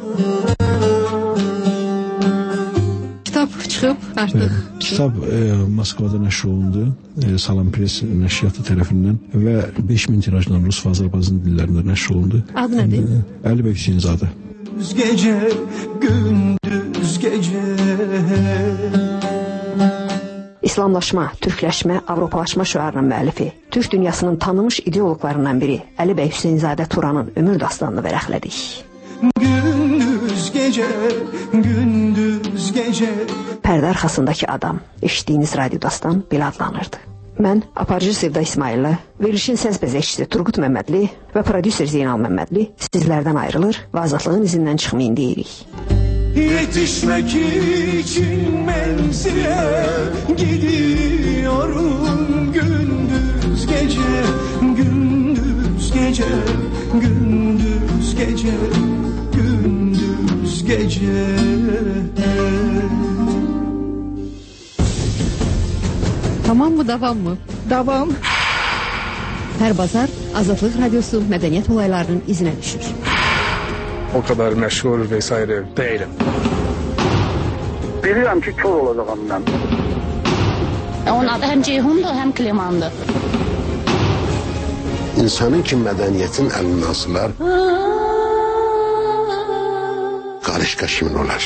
Kitab çıxıb artıq. Kitab Moskvada nəşr olundu, Salam Press nəşriyyatı tərəfindən və 5000 tirajla rus və Azərbaycan dillərində nəşr olundu. Adı nədir? Əli bəy Hüseynzadə. Gecə, gündüz gecə. İslamlaşma, türkləşmə, avropalaşma şüarının müəllifi, Türk dünyasının tanınmış ideoloqlarından biri Əli bəy Hüseynzadə Turanın ömür dastanını vərəqlədik. Gündüz gecə, gündüz gecə. Pərdə arxasındakı adam, eşitdiyiniz radio dastan belə adlanırdı. Mən aparıcı Sevda İsmaillə, verilişin səs bəzəkçisi Turqut Məmmədli və prodüser Zeynal Məmmədli sizlərdən ayrılır və azadlığın izindən çıxmayın deyirik. Yetişmek için menzilə gidiyorum gündüz gece, gündüz gece, gündüz gece, gündüz gece. Tamam mı, davam mı? Davam. Hər bazar Azadlıq Radiosu mədəniyyət olaylarının izinə düşür. O kadar məşğul vesaire değilim. Bilirəm ki, kör olacağım mən. Onun adı həm Ceyhundur, həm Klimandır. İnsanın ki, mədəniyyətin əlindən asılar, qarışqa kimin olar?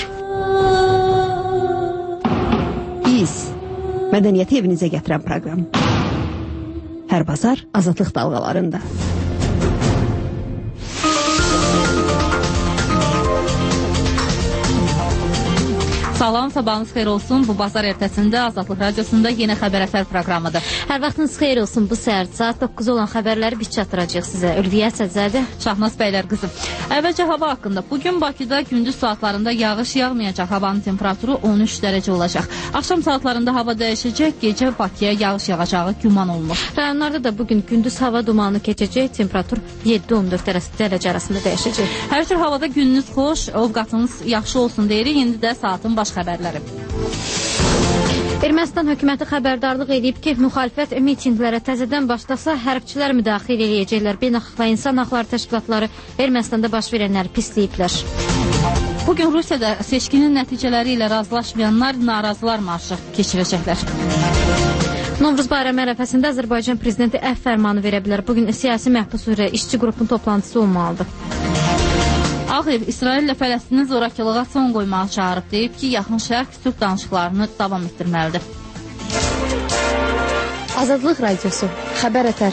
Biz mədəniyyəti evinizə gətirən proqram. Hər bazar Azadlıq dalğalarında. Salam, sabahınız xeyir olsun. Bu bazar ertəsində Azadlıq Radiosunda yeni xəbər əsər proqramıdır. Hər vaxtınız xeyir olsun. Bu səhər saat 9 olan xəbərləri biz çatdıracağıq sizə. Ülviyə Sədzədə, Şahnaz Bəylər qızı. Əvvəlcə hava haqqında. Bugün Bakıda gündüz saatlarında yağış yağmayacaq. Havanın temperaturu 13 dərəcə olacaq. Axşam saatlarında hava dəyişəcək. Gecə Bakıya yağış yağacağı güman olunur. Rayonlarda da bugün gündüz hava dumanı keçəcək. Temperatur 7-14 dərəcə arasında dəyişəcək. Hər cür havada gününüz xoş, ovqatınız yaxşı olsun deyirik. İndi də saatın baş xəbərləri. Ermənistan hökuməti xəbərdarlıq edib ki, müxalifət mitinqlərə təzədən başlasa hərbçilər müdaxilə eləyəcəklər. Beynəlxalq və insan haqları təşkilatları Ermənistanda baş verənləri pisləyiblər. Bugün Rusiyada seçkinin nəticələri ilə razılaşmayanlar narazılar marşı keçirəcəklər. Novruz bayramı ərəfəsində Azərbaycan prezidenti əfv fərmanı verə bilər. Bugün siyasi məhbus üzrə işçi qrupunun toplantısı olmalıdır. Ağ Ev İsraillə Fələstinin zorakılığa son qoymağı çağırıb, deyib ki, yaxın şərq sülh danışıqlarını davam etdirməlidir. Azadlıq Radiosu, xəbər ətər.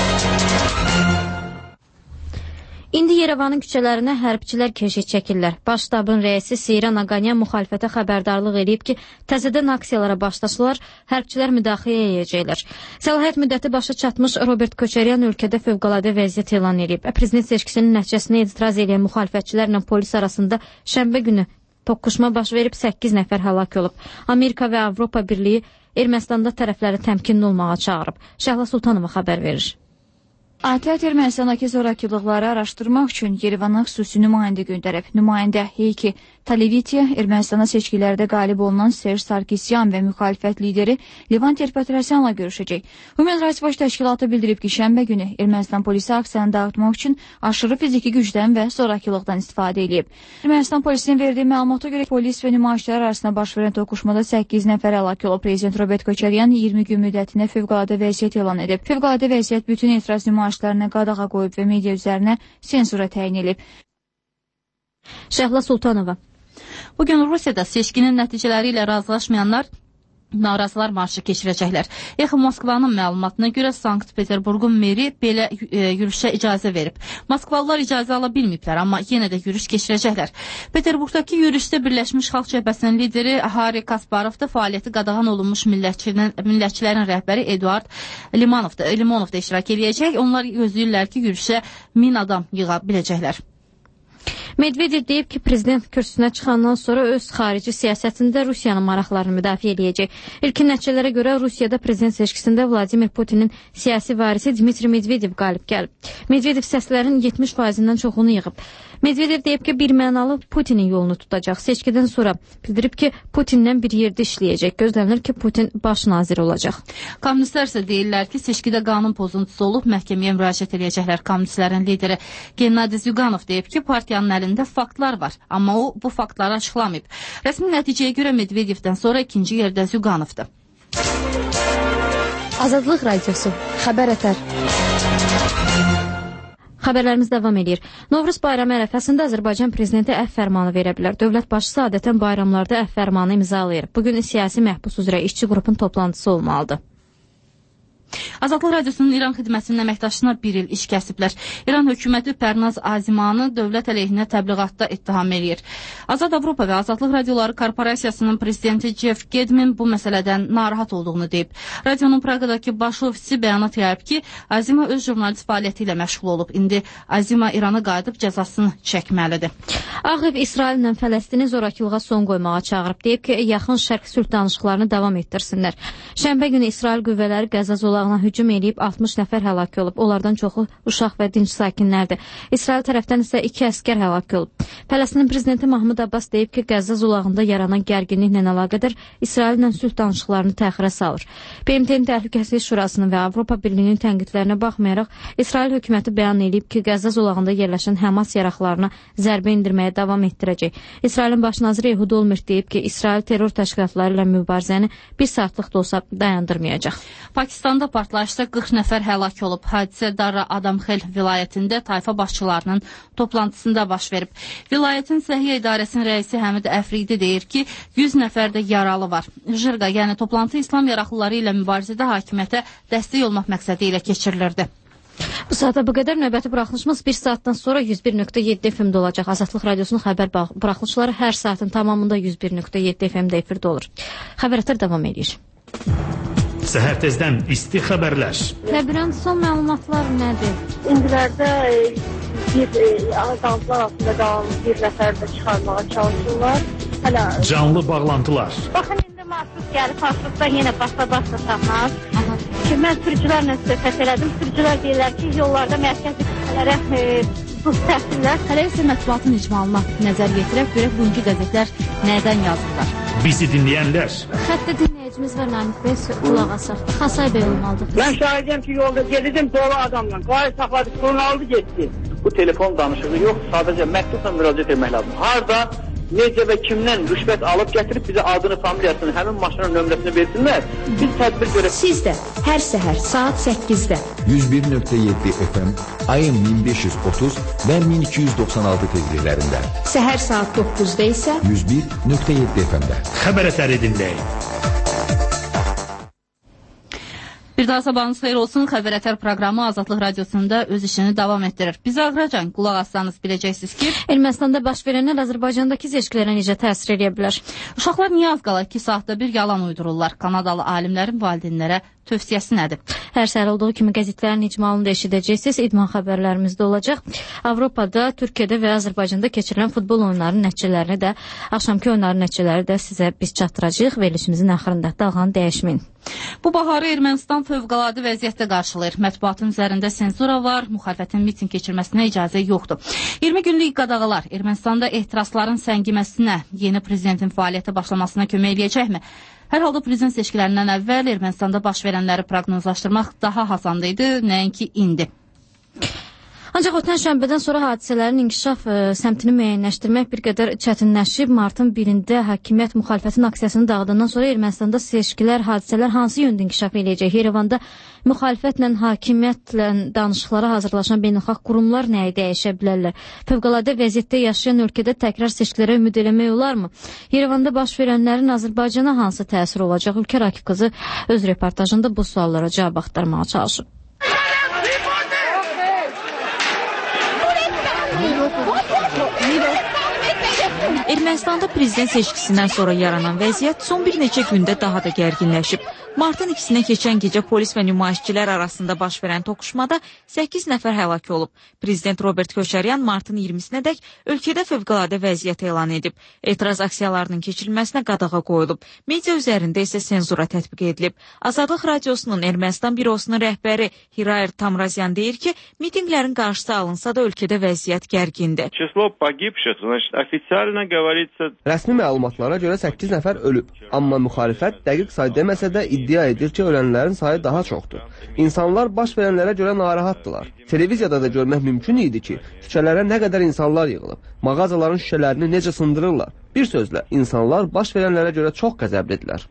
İndi Yerevanın küçələrinə hərbçilər keşik çəkirlər. Baş ştabın rəisi Seyran Aqanyan müxalifətə xəbərdarlıq edib ki, təzədən aksiyalara başlasalar, hərbçilər müdaxilə edəcəklər. Səlahiyyət müddəti başa çatmış Robert Köçəryan ölkədə fövqəladə vəziyyət elan edib. Prezident seçkisinin nəticəsinə etiraz edən müxalifətçilərlə polis arasında şənbə günü toqquşma baş verib 8 nəfər həlak olub. Amerika və Avropa Birliyi Ermənistanda tərəfləri təmkinli olmağa çağırıb. Şəhla Sultanova xəbər verir. ATƏT Ermənistandakı zorakılıqları araşdırmaq üçün Yerevana xüsusi nümayəndə göndərib. Nümayəndə Heiki Talevitiya Ermənistanda seçkilərdə qalib olunan Serj Sarkisyan və müxalifət lideri Levant Petrosyanla görüşəcək. Human Rights Watch təşkilatı bildirib ki, şənbə günü Ermənistan polisi aksiyanı dağıtmaq üçün aşırı fiziki gücdən və zorakılıqdan istifadə edib. Ermənistan polisinin verdiyi məlumata görə polis və nümayişçilər arasında baş verən toqquşmada 8 nəfər həlak olub. Prezident Robert Köçəryan 20 gün müddətinə fövqəladə vəziyyət elan edib. Fövqəladə vəziyyət bütün etiraz nümayişlərinə qadağa qoyub və media üzərinə sensura təyin edib. Şəhla Sultanova. Bugün Rusiyada seçkinin nəticələri ilə razılaşmayanlar narazılar marşı keçirəcəklər. Ex Moskvanın məlumatına görə Sankt-Peterburqun meri belə yürüşə icazə verib. Moskvalılar icazə ala bilməyiblər, amma yenə də yürüş keçirəcəklər. Peterburqdakı yürüşdə Birləşmiş Xalq Cəbhəsinin lideri Hari Kasparov da fəaliyyəti qadağan olunmuş millətçilərin rəhbəri Eduard Limonov da iştirak edəcək. Onlar gözləyirlər ki, yürüşə 1000 adam yığa biləcəklər. Medvedev deyib ki, prezident kürsüsünə çıxandan sonra öz xarici siyasətində Rusiyanın maraqlarını müdafiə edəcək. İlkin nəticələrə görə Rusiyada prezident seçkisində Vladimir Putinin siyasi varisi Dmitri Medvedev qalib gəlib. Medvedev səslərin 70%-dən çoxunu yığıb. Medvedev deyib ki, birmənalı Putinin yolunu tutacaq. Seçkidən sonra bildirib ki, Putinlə bir yerdə işləyəcək. Gözlənilir ki, Putin baş naziri olacaq. Kommunistlər isə deyirlər ki, seçkidə qanun pozuntusu olub, məhkəməyə müraciət edəcəklər. Kommunistlərin lideri Gennadiy Zyuganov deyib ki, partiyanın əlində faktlar var, amma o bu faktları açıqlamayıb. Rəsmi nəticəyə görə Medvedevdən sonra ikinci yerdə Zyuganovdur. Azadlıq Radiosu, Xəbər Ətər. Xəbərlərimiz davam edir. Novruz bayramı ərəfəsində Azərbaycan prezidenti əfv fərmanı verə bilər. Dövlət başçısı adətən bayramlarda əfv fərmanı imzalayır. Bugün siyasi məhbus üzrə işçi qrupun toplantısı olmalıdır. Azadlıq Radiosunun İran xidmətinin əməkdaşına 1 il iş kəsiblər. İran hökuməti Pərnaz Azimanı dövlət əleyhinə təbliğatda ittiham edir. Azad Avropa və Azadlıq Radioları Korporasiyasının prezidenti Jeff Gedmin bu məsələdən narahat olduğunu deyib. Radionun Praqadakı baş ofisi bəyanat yayıb ki, Azima öz jurnalist fəaliyyəti ilə məşğul olub. İndi Azima İrana qayıdıb cəzasını çəkməlidir. Ağ Ev İsraillə Fələstini zorakılığa son qoymağa çağırıb. Deyib ki, yaxın şərq sülh danışıqlarını davam etdirsinlər. Şənbə günü İsrail qüvvələri Qəzza zolağına hücum edib 60 nəfər həlak olub. Onlardan çoxu uşaq və dinc sakinlərdir. İsrail tərəfdən isə 2 əskər həlak olub. Fələstinin prezidenti Mahmud Abbas deyib ki, Qəzza zolağında yaranan gərginliklə əlaqədar İsraillə sülh danışıqlarını təxirə salır. BMT-nin Təhlükəsizlik Şurasının və Avropa Birliyinin tənqidlərinə baxmayaraq, İsrail hökuməti bəyan edib ki, Qəzza zolağında yerləşən Həmas yaraqlarına zərbə indirməyə davam etdirəcək. İsrailin baş naziri Ehud Olmert deyib ki, İsrail terror təşkilatları ilə mübarizəni bir saatlıq da olsa dayandırmayacaq. Pakistanda partlayışda 40 nəfər həlak olub. Hadisə Darra Adamxel vilayətində tayfa başçılarının toplantısında baş verib. Vilayətin Səhiyyə İdarəsinin rəisi Həmid Əfridi deyir ki, 100 nəfər də yaralı var. Jırqa, yəni toplantı İslam yaraqlıları ilə mübarizədə hakimiyyətə dəstək olmaq məqsədi ilə keçirilirdi. Bu saata bu qədər. Növbəti buraxılışımız 1 saatdan sonra 101.7 FM-də olacaq. Azadlıq Radiosunun xəbər buraxılışları hər saatin tamamında 101.7 FM-də efirdə olur. Xəbər Ətər davam edir. Səhər tezdən isti xəbərlər. Labirant son məlumatlar nədir? İndilərdə bir azaltılar altında qalan bir nəfər də çıxarmağa çalışırlar. Hələ canlı bağlantılar. Baxın, indi marşrut gəlib, marşrutda yenə basa tapmaz. Ki, mən sürücülərlə söhbət elədim. Sürücülər deyirlər ki, yollarda mərkəzi küçələrə buz təhsillər. Hələ isə mətbuatın icmalına nəzər yetirək, görək bugünkü qəzetlər nədən yazırlar. Bizi dinləyənlər. Xəttə dinləyicimiz var, Namik bəy, qulaq asaq. Xasay bəy olmalıdır. Mən şahidəm ki, yolda gedirdim dolu adamla. Qayı saxladı, qolunu aldı, getdi. Bu telefon danışığı yox, sadəcə məktubla müraciət etmək lazım. Harda, necə və kimdən rüşvət alıb gətirib bizə adını, familiyasını, həmin maşının nömrəsini versinlər. Biz tədbir görək. Siz də hər səhər saat 8-də 101.7 FM, AM 1530 və 1296 tezliklərində. Səhər saat 9-da isə 101.7 FM-də. Xəbər Ətəri dinləyin. Bir daha sabahınız xeyir olsun. Xəbər Ətər proqramı Azadlıq Radiosunda öz işini davam etdirir. Bizi ağracan qulaq assanız biləcəksiniz ki, Ermənistanda baş verənlər Azərbaycandakı seçkilərə necə təsir edə bilər? Uşaqlar niyə az qala 2 saatda bir yalan uydururlar? Kanadalı alimlərin valideynlərə tövsiyəsi nədir? Hər səhər olduğu kimi qəzetlərin icmalını da eşidəcəksiniz. İdman xəbərlərimizdə olacaq. Avropada, Türkiyədə və Azərbaycanda keçirilən futbol oyunlarının nəticələrini də, axşamki oyunların nəticələri də sizə biz çatdıracağıq. Verilişimizin axırında dalğanı dəyişməyin. Bu baharı Ermənistan fövqəladə vəziyyətdə qarşılayır. Mətbuatın üzərində senzura var, müxalifətin miting keçirməsinə icazə yoxdur. 20 günlük qadağalar Ermənistanda ehtirasların səngiməsinə, yeni prezidentin fəaliyyətə başlamasına kömək edəcəkmi? Hər halda prezident seçkilərindən əvvəl Ermənistanda baş verənləri proqnozlaşdırmaq daha asan idi, nəinki indi. Ancaq ötən şənbədən sonra hadisələrin inkişaf səmtini müəyyənləşdirmək bir qədər çətinləşib. Martın 1-də hakimiyyət müxalifətin aksiyasını dağıdandan sonra Ermənistanda seçkilər, hadisələr hansı yöndə inkişaf edəcək? Yerevanda müxalifətlə, hakimiyyətlə danışıqlara hazırlaşan beynəlxalq qurumlar nəyi dəyişə bilərlər? Fövqəladə vəziyyətdə yaşayan ölkədə təkrar seçkilərə ümid eləmək olarmı? Yerevanda baş verənlərin Azərbaycana hansı təsir olacaq? Ülkə Rakib qızı öz reportajında bu suallara cavab axtarmağa çalışıb. Ermənistanda prezident seçkisindən sonra yaranan vəziyyət son bir neçə gündə daha da gərginləşib. Martın 2-sinə keçən gecə polis və nümayişçilər arasında baş verən toqquşmada 8 nəfər həlak olub. Prezident Robert Köçəryan martın 20-sinədək ölkədə fövqəladə vəziyyət elan edib. Etiraz aksiyalarının keçirilməsinə qadağa qoyulub. Media üzərində isə senzura tətbiq edilib. Azadlıq Radiosunun Ermənistan bürosunun rəhbəri Hirayer Tamrazyan deyir ki, mitinqlərin qarşısı alınsa da ölkədə vəziyyət gərgindir. Rəsmi məlumatlara görə 8 nəfər ölüb. Amma müxalifət dəqiq say deməsə də iddia edir ki, ölənlərin sayı daha çoxdur. İnsanlar baş verənlərə görə narahatdılar. Televiziyada da görmək mümkün idi ki, küçələrə nə qədər insanlar yığılıb, mağazaların şüşələrini necə sındırırlar. Bir sözlə, insanlar baş verənlərə görə çox qəzəblidirlər.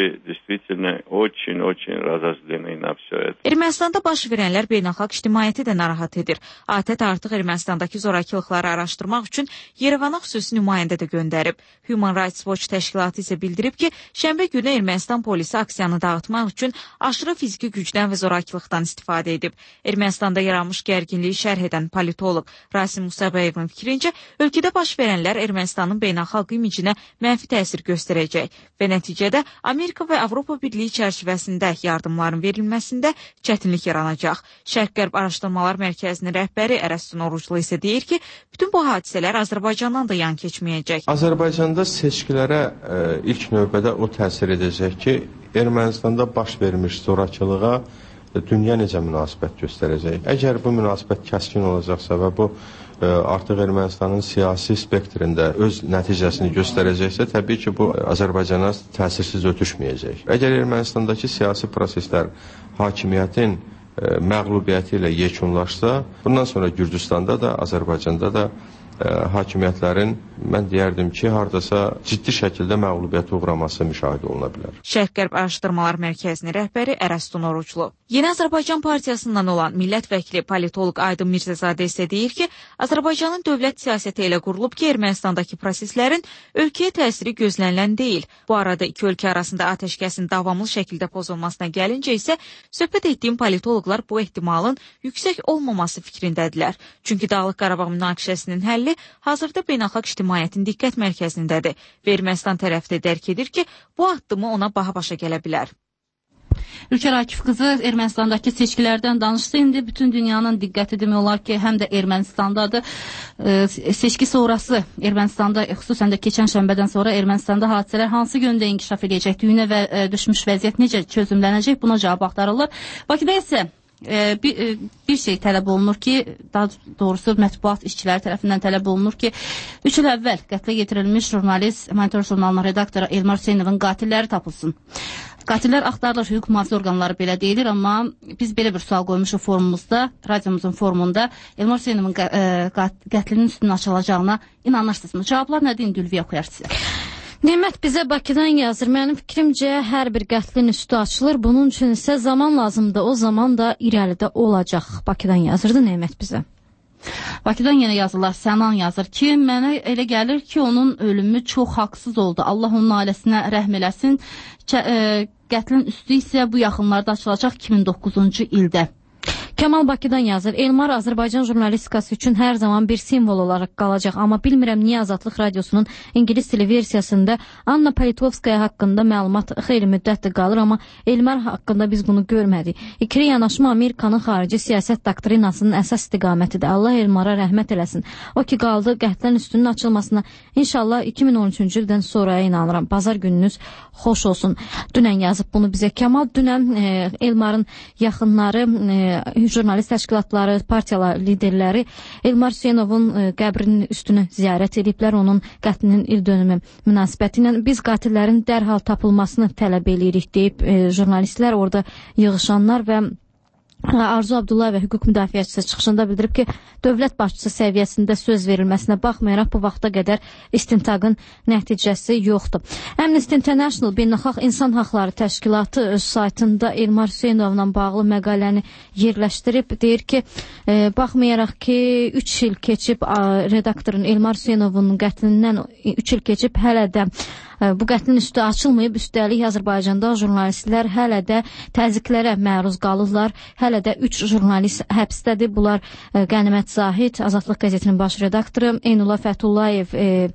Ermənistanda baş verənlər beynəlxalq ictimaiyyəti də narahat edir. ATƏT artıq Ermənistandakı zorakılıqları araşdırmaq üçün Yerevana xüsusi nümayəndə də göndərib. Human Rights Watch təşkilatı isə bildirib ki, şənbə günü Ermənistan polisi aksiyanı dağıtmaq üçün aşırı fiziki gücdən və zorakılıqdan istifadə edib. Ermənistanda yaranmış gərginliyi şərh edən politoloq Rasim Musabəyevin fikrincə, ölkədə baş verənlər Ermənistanın beynəlxalq imicinə mənfi təsir göstərəcək və nəticədə Amerika və Avropa Birliyi çərçivəsində yardımların verilməsində çətinlik yaranacaq. Şərq-Qərb Araşdırmalar Mərkəzinin rəhbəri Ərəstun Oruclu isə deyir ki, bütün bu hadisələr Azərbaycandan da yan keçməyəcək. Azərbaycanda seçkilərə ilk növbədə o təsir edəcək ki, Ermənistanda baş vermiş zorakılığa dünya necə münasibət göstərəcək. Əgər bu münasibət kəskin olacaqsa və bu artıq Ermənistanın siyasi spektrində öz nəticəsini göstərəcəksə, təbii ki, bu Azərbaycana təsirsiz ötüşməyəcək. Əgər Ermənistandakı siyasi proseslər hakimiyyətin məğlubiyyəti ilə yekunlaşsa, bundan sonra Gürcüstanda da, Azərbaycanda da hakimiyyətlərin, mən deyərdim ki, hardasa ciddi şəkildə məğlubiyyətə uğraması müşahidə oluna bilər. Şərq-Qərb Araşdırmalar Mərkəzinin rəhbəri Ərəstun Oruclu. Yeni Azərbaycan Partiyasından olan millət vəkili politoloq Aydın Mirzəzadə isə deyir ki, Azərbaycanın dövlət siyasəti elə qurulub ki, Ermənistandakı proseslərin ölkəyə təsiri gözlənilən deyil. Bu arada iki ölkə arasında atəşkəsin davamlı şəkildə pozulmasına gəlincə isə söhbət etdiyim politoloqlar bu ehtimalın yüksək olmaması fikrindədirlər. Çünki Dağlıq Qarabağ münaqişəsinin həlli hazırda beynəlxalq ictimaiyyətin diqqət mərkəzindədir və Ermənistan tərəfi də dərk edir ki, bu addımı ona baha başa gələ bilər. Ülker Akif qızı Ermənistandakı seçkilərdən danışdı. İndi bütün dünyanın diqqəti demək olar ki, həm də Ermənistandadır. Seçki sonrası Ermənistanda, xüsusən də keçən şənbədən sonra Ermənistanda hadisələr hansı yöndə inkişaf edəcək, düyünə və düşmüş vəziyyət necə çözümlənəcək, buna cavab axtarılır. Bakıda isə bir şey tələb olunur ki, daha doğrusu mətbuat işçiləri tərəfindən tələb olunur ki, 3 il əvvəl qətlə yetirilmiş jurnalist, Monitor jurnalının redaktoru Elmar Hüseynovun qatilləri tapılsın. Qatillər axtarılır, hüquq mühafizə orqanları belə deyilir, amma biz belə bir sual qoymuşuq forumumuzda, radiomuzun forumunda Elmar Hüseynovun qətlinin üstünün açılacağına inanırsınızmı? Cavablar nədir? Dülviyə oxuyar sizə. Nemət bizə Bakıdan yazır. Mənim fikrimcə hər bir qətlin üstü açılır. Bunun üçün isə zaman lazımdır. O zaman da irəlidə olacaq. Bakıdan yazırdı Nemət bizə. Bakıdan yenə yazırlar. Sənan yazır ki, mənə elə gəlir ki, onun ölümü çox haqsız oldu. Allah onun ailəsinə rəhm eləsin. Qətlin üstü isə bu yaxınlarda açılacaq 2009-cu ildə. Kəmal Bakıdan yazır. Elmar Azərbaycan jurnalistikası üçün hər zaman bir simvol olaraq qalacaq. Amma bilmirəm niyə Azadlıq Radiosunun İngilis dili versiyasında Anna Politovskaya haqqında məlumat xeyli müddətdir qalır, amma Elmar haqqında biz bunu görmədik. İkili yanaşma Amerikanın xarici siyasət doktrinasının əsas istiqamətidir. Allah Elmara rəhmət eləsin. O ki qaldı qətlən üstünün açılmasına. İnşallah 2013-cü ildən sonraya inanıram. Bazar gününüz xoş olsun. Dünən yazıb bunu bizə Kəmal. Dünən Elmarın yaxınları, jurnalist təşkilatları, partiyalar liderləri Elmar Hüseynovun qəbrinin üstünü ziyarət ediblər. Onun qətlinin il dönümü münasibəti ilə biz qatillərin dərhal tapılmasını tələb edirik deyib jurnalistlər, orada yığışanlar və Arzu Abdullah və hüquq müdafiəçisi çıxışında bildirib ki, dövlət başçısı səviyyəsində söz verilməsinə baxmayaraq bu vaxta qədər istintaqın nəticəsi yoxdur. Amnesty International Beynəlxalq İnsan Haqları Təşkilatı öz saytında Elmar Hüseynovla bağlı məqaləni yerləşdirib. Deyir ki, baxmayaraq ki, 3 il keçib redaktorun Elmar Hüseynovun qətlindən 3 il keçib hələ də bu qətlin üstü açılmayıb. Üstəlik Azərbaycanda jurnalistlər hələ də təzyiqlərə məruz qalırlar. Hələ də 3 jurnalist həbsdədir. Bunlar Qənimət Zahid, Azadlıq qəzetinin baş redaktoru, Eynullah Fəthullayev,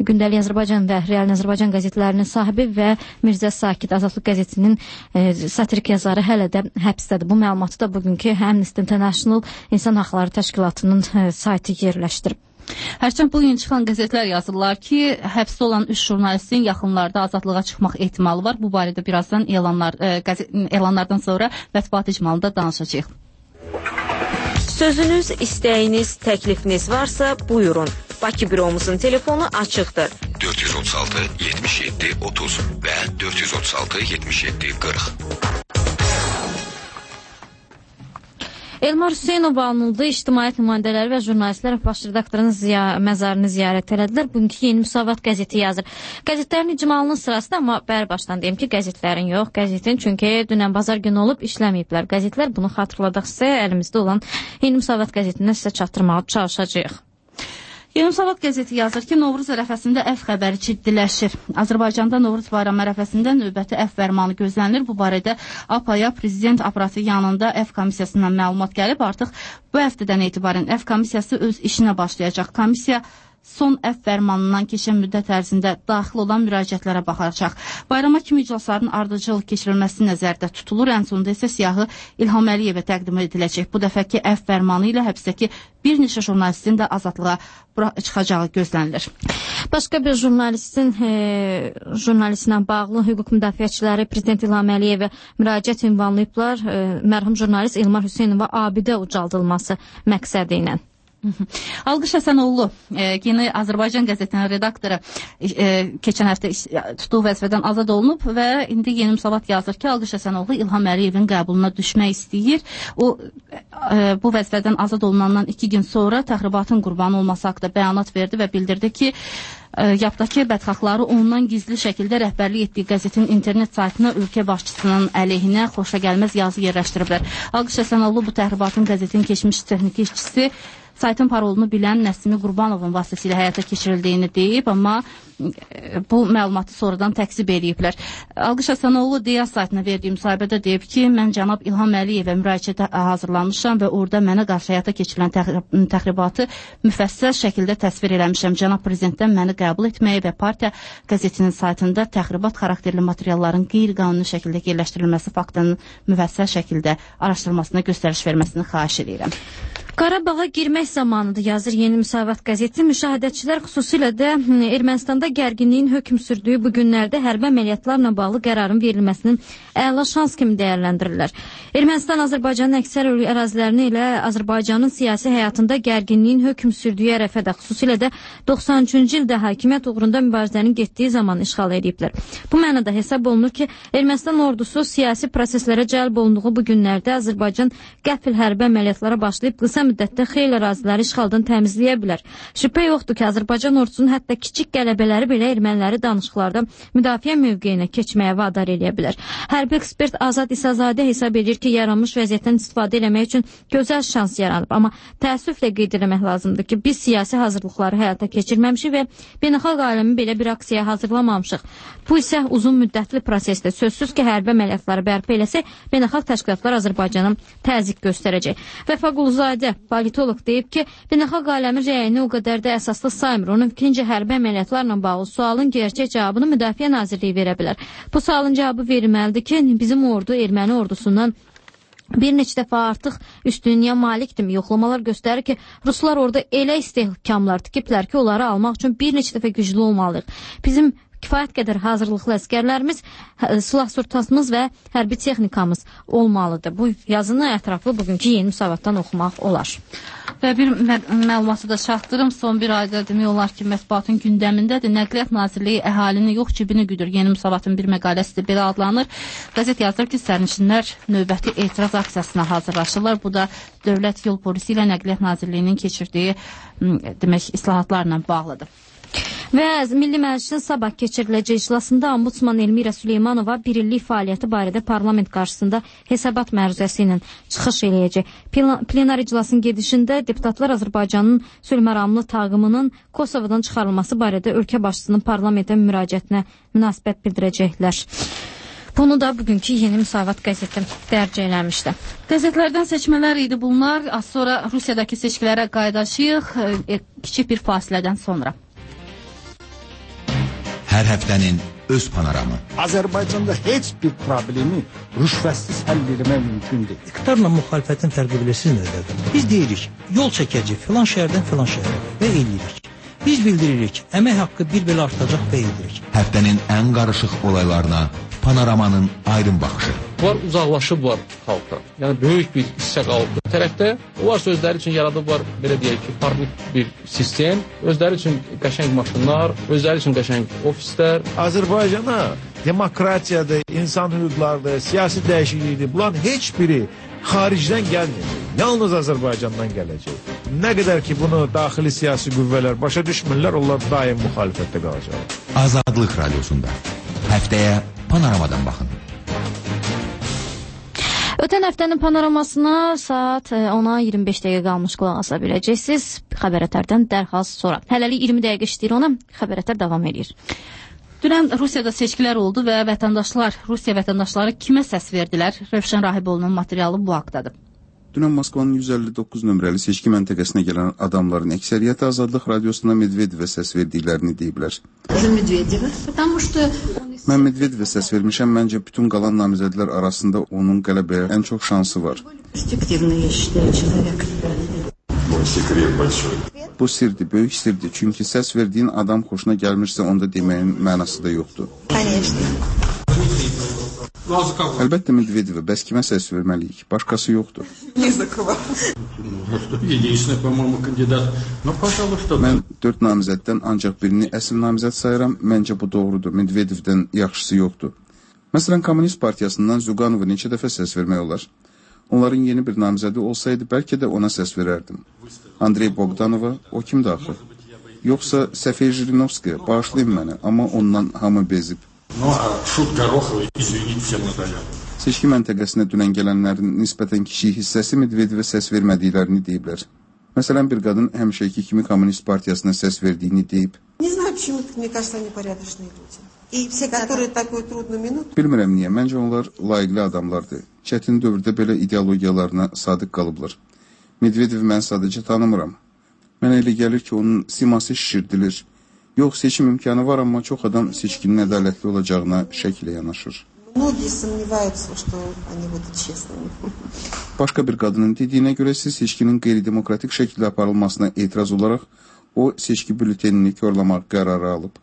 Gündəlik Azərbaycan və Real Azərbaycan qəzetlərinin sahibi və Mirzə Sakit Azadlıq qəzetinin satirik yazarı hələ də həbsdədir. Bu məlumatı da bugünkü Amnesty International İnsan Haqları Təşkilatının saytı yerləşdirib. Hərçənd bugün çıxan qəzetlər yazırlar ki, həbsdə olan 3 jurnalistin yaxınlarda azadlığa çıxmaq ehtimalı var. Bu barədə birazdan elanlardan sonra mətbuat icmalında danışacağıq. Sözünüz, istəyiniz, təklifiniz varsa buyurun. Bakı büromuzun telefonu açıqdır. 436 77 30 və 436 77 40. Elmar Hüseynov alınıldı. İctimaiyyət nümayəndələri və jurnalistlər baş redaktorunun məzarını ziyarət elədilər. Bugünkü Yeni Müsavat qəzeti yazır. Qəzetlərin icmalının sırasında, amma bəri başdan deyim ki, qəzetlərin yox, qəzetin, çünki dünən bazar günü olub işləməyiblər. Qəzetlər bunu xatırladaqsa, əlimizdə olan Yeni Müsavat qəzetindən sizə çatdırmağa çalışacağıq. Yeni Müsavat qəzeti yazır ki, Novruz ərəfəsində əf xəbəri ciddiləşir. Azərbaycanda Novruz bayramı ərəfəsində növbəti əf fərmanı gözlənilir. Bu barədə APAya prezident aparatı yanında əf komissiyasından məlumat gəlib. Artıq bu həftədən etibarən əf komissiyası öz işinə başlayacaq. Komissiya son əf fərmanından keçən müddət ərzində daxil olan müraciətlərə baxacaq. Bayrama kimi iclasların ardıcıl keçirilməsi nəzərdə tutulur. Ən sonunda isə siyahı İlham Əliyevə təqdim ediləcək. Bu dəfəki əf fərmanı ilə həbsdəki bir neçə jurnalistin də azadlığa çıxacağı gözlənilir. Başqa bir jurnalistlə bağlı hüquq müdafiəçiləri Prezident İlham Əliyevə müraciət ünvanlayıblar. Mərhum jurnalist Elmar Hüseynova abidə ucaldılması məqsədi ilə. Alqış Həsənoğlu, Yeni Azərbaycan qəzetinin redaktoru keçən həftə tutduğu vəzifədən azad olunub və indi Yeni Müsavat yazır ki, Alqış Həsənoğlu İlham Əliyevin qəbuluna düşmək istəyir. O, bu vəzifədən azad olunandan 2 gün sonra təxribatın qurbanı olması haqqında bəyanat verdi və bildirdi ki, Yapdakı bədxahları ondan gizli şəkildə rəhbərlik etdiyi qəzetin internet saytına ölkə başçısının əleyhinə xoşagəlməz yazı yerləşdiriblər. Alqış Həsənoğlu bu təxribatın qəzetin keçmiş texniki işçisi saytın parolunu bilən Nəsimi Qurbanovun vasitəsilə həyata keçirildiyini deyib, amma bu məlumatı sonradan təkzib ediblər. Alqış Həsənoğlu DİA saytına verdiyi müsahibədə deyib ki, mən cənab İlham Əliyevə müraciətə hazırlanmışam və orada mənə qarşı həyata keçirilən təxribatı müfəssəl şəkildə təsvir eləmişəm. Cənab Prezidentdən məni qəbul etməyi və partiya qəzetinin saytında təxribat xarakterli materialların qeyri-qanuni şəkildə yerləşdirilməsi faktının müfəssəl şəkildə araşdırılmasına göstəriş verməsini xahiş edirəm. Qarabağa girmək zamanıdır, yazır Yeni Müsavat qəzeti. Müşahidəçilər xüsusilə də Ermənistanda gərginliyin hökm sürdüyü bu günlərdə hərbi əməliyyatlarla bağlı qərarın verilməsinin əla şans kimi dəyərləndirirlər. Ermənistan Azərbaycanın əksər ərazilərini ilə Azərbaycanın siyasi həyatında gərginliyin hökm sürdüyü ərəfədə, xüsusilə də 93-cü ildə hakimiyyət uğrunda mübarizənin getdiyi zaman işğal ediblər. Bu mənada hesab olunur ki, Ermənistan ordusu siyasi proseslərə cəlb olunduğu bu günlərdə Azərbaycan qəfil hərbi əməliyyatlara başlayıb qısa müddətdə xeyli əraziləri işğaldan təmizləyə bilər. Şübhə yoxdur ki, Azərbaycan ordusunun hətta kiçik qələbələri belə erməniləri danışıqlarda müdafiə mövqeyinə keçməyə vadar eləyə bilər. Hərbi ekspert Azad İsazadə hesab edir ki, yaranmış vəziyyətdən istifadə eləmək üçün gözəl şans yaranıb. Amma təəssüflə qeyd etmək lazımdır ki, biz siyasi hazırlıqları həyata keçirməmişik və beynəlxalq aləmi belə bir aksiyaya hazırlamamışıq. Bu isə uzun müddətli prosesdir. Sözsüz ki, hərbi əməliyyatları bərpa eləsək, beynəlxalq təşkilatlar Azərbaycana təzyiq göstərəcək. Vəfa Quluzadə politolog deyib ki, beynəlxalq aləmin rəyini o qədər də əsaslı saymır. Onun fikrincə hərbi əməliyyatlarla bağlı sualın gerçək cavabını Müdafiə Nazirliyi verə bilər. Bu sualın cavabı verilməlidir ki, bizim ordu erməni ordusundan bir neçə dəfə artıq üstünlüyə malikdir. Yoxlamalar göstərir ki, Ruslar orada elə istehkamlar tikiblər ki, onları almaq üçün bir neçə dəfə güclü olmalıyıq. Bizim kifayət qədər hazırlıqlı əskərlərimiz, silah-sursatımız və hərbi texnikamız olmalıdır. Bu yazını ətraflı bugünkü Yeni Müsavatdan oxumaq olar. Və bir məlumatı da çatdırım. Son bir ayda demək olar ki, mətbuatın gündəmindədir. Nəqliyyat Nazirliyi əhalini yox cibini güdür. Yeni Müsavatın bir məqaləsi də belə adlanır. Qəzet yazır ki, sərnişinlər növbəti etiraz aksiyasına hazırlaşırlar. Bu da Dövlət Yol Polisi ilə Nəqliyyat Nazirliyinin keçirdiyi islahatlarla bağlıdır. Və Milli Məclisin sabah keçiriləcək iclasında Ombudsman Elmira Süleymanova bir illik fəaliyyəti barədə parlament qarşısında hesabat məruzəsi ilə çıxış eləyəcək. Plenar iclasın gedişində deputatlar Azərbaycanın sülhməramlı tağımının Kosovadan çıxarılması barədə ölkə başçısının parlamentə müraciətinə münasibət bildirəcəklər. Bunu da bugünkü Yeni Müsavat qəzeti dərc eləmişdi. Qəzetlərdən seçmələr idi bunlar. Az sonra Rusiyadakı seçkilərə qayıdacağıq. Kiçik bir fasilədən sonra. Hər həftənin öz panoramı. Azərbaycanda heç bir problemi rüşvətsiz həll etmək mümkün deyil. İqtidarla müxalifətin fərqi bilirsiniz nədir? Biz deyirik, yol çəkəcək filan şəhərdən filan şəhərə və eləyirik. Biz bildiririk, əmək haqqı bir belə artacaq və edirik. Həftənin ən qarışıq olaylarına panoramanın aydın baxışı. Bunlar uzaqlaşıblar xalqdan. Yəni böyük bir hissə qalıb tərəfdə. Onlar özləri üçün yaradıblar, belə deyək ki, fərqli bir sistem. Özləri üçün qəşəng maşınlar, özləri üçün qəşəng ofislər. Azərbaycana demokratiyadır, insan hüquqlarıdır, siyasi dəyişiklikdir. Bunların heç biri xaricdən gəlmir. Yalnız Azərbaycandan gələcək. Nə qədər ki bunu daxili siyasi qüvvələr başa düşmürlər, onlar daim müxalifətdə qalacaq. Azadlıq Radiosunda. Həftəyə panoramadan baxın. Ötən həftənin panoramasına saat 10-a 25 dəqiqə qalmış qulaq asa biləcəksiniz. Xəbər ətərdən dərhal sonra. Hələlik 20 dəqiqə işləyir ona, xəbər ətər davam edir. Dünən Rusiyada seçkilər oldu və Rusiya vətəndaşları kimə səs verdilər? Rövşən Rahiboğlu'nun materialı bu haqdadır. Dünən Moskvanın 159 nömrəli seçki məntəqəsinə gələn adamların əksəriyyəti Azadlıq Radiosuna Medvedevə səs verdiklərini deyiblər. Mən Medvedevə səs vermişəm, məncə bütün qalan namizədlər arasında onun qələbəyə ən çox şansı var. Bu sirdir, böyük sirdir, çünki səs verdiyin adam xoşuna gəlmişsə onda deməyin mənası da yoxdur. Əlbəttə Medvedevə, bəs kimə səs verməliyik? Başqası yoxdur. Mən 4 namizəddən ancaq birini əsl namizəd sayıram, məncə bu doğrudur, Medvedevdən yaxşısı yoxdur. Məsələn, Komünist Partiyasından Zuganova neçə dəfə səs vermək olar? Onların yeni bir namizədi olsaydı, bəlkə də ona səs verərdim. Andrey Bogdanova, o kimdir axı? Yoxsa Səfey Jirinovskaya, bağışlayın məni, amma ondan hamı bezib. Seçki məntəqəsinə dünən gələnlərin nisbətən kiçik hissəsi Medvedevə səs vermədiklərini deyiblər. Məsələn, bir qadın həmişəki kimi Komünist Partiyasına səs verdiyini deyib. Bilmirəm niyə, məncə onlar layiqli adamlardır. Çətin dövrdə belə ideologiyalarına sadiq qalıblar. Medvedev mən sadəcə tanımıram. Mənə elə gəlir ki, onun siması şişirdilir. Yox, seçim imkanı var, amma çox adam seçkinin ədalətli olacağına şəklə yanaşır. Başqa bir qadının dediyinə görə siz seçkinin qeyri-demokratik şəkildə aparılmasına etiraz olaraq o seçki bültenini körləmək qərarı alıb.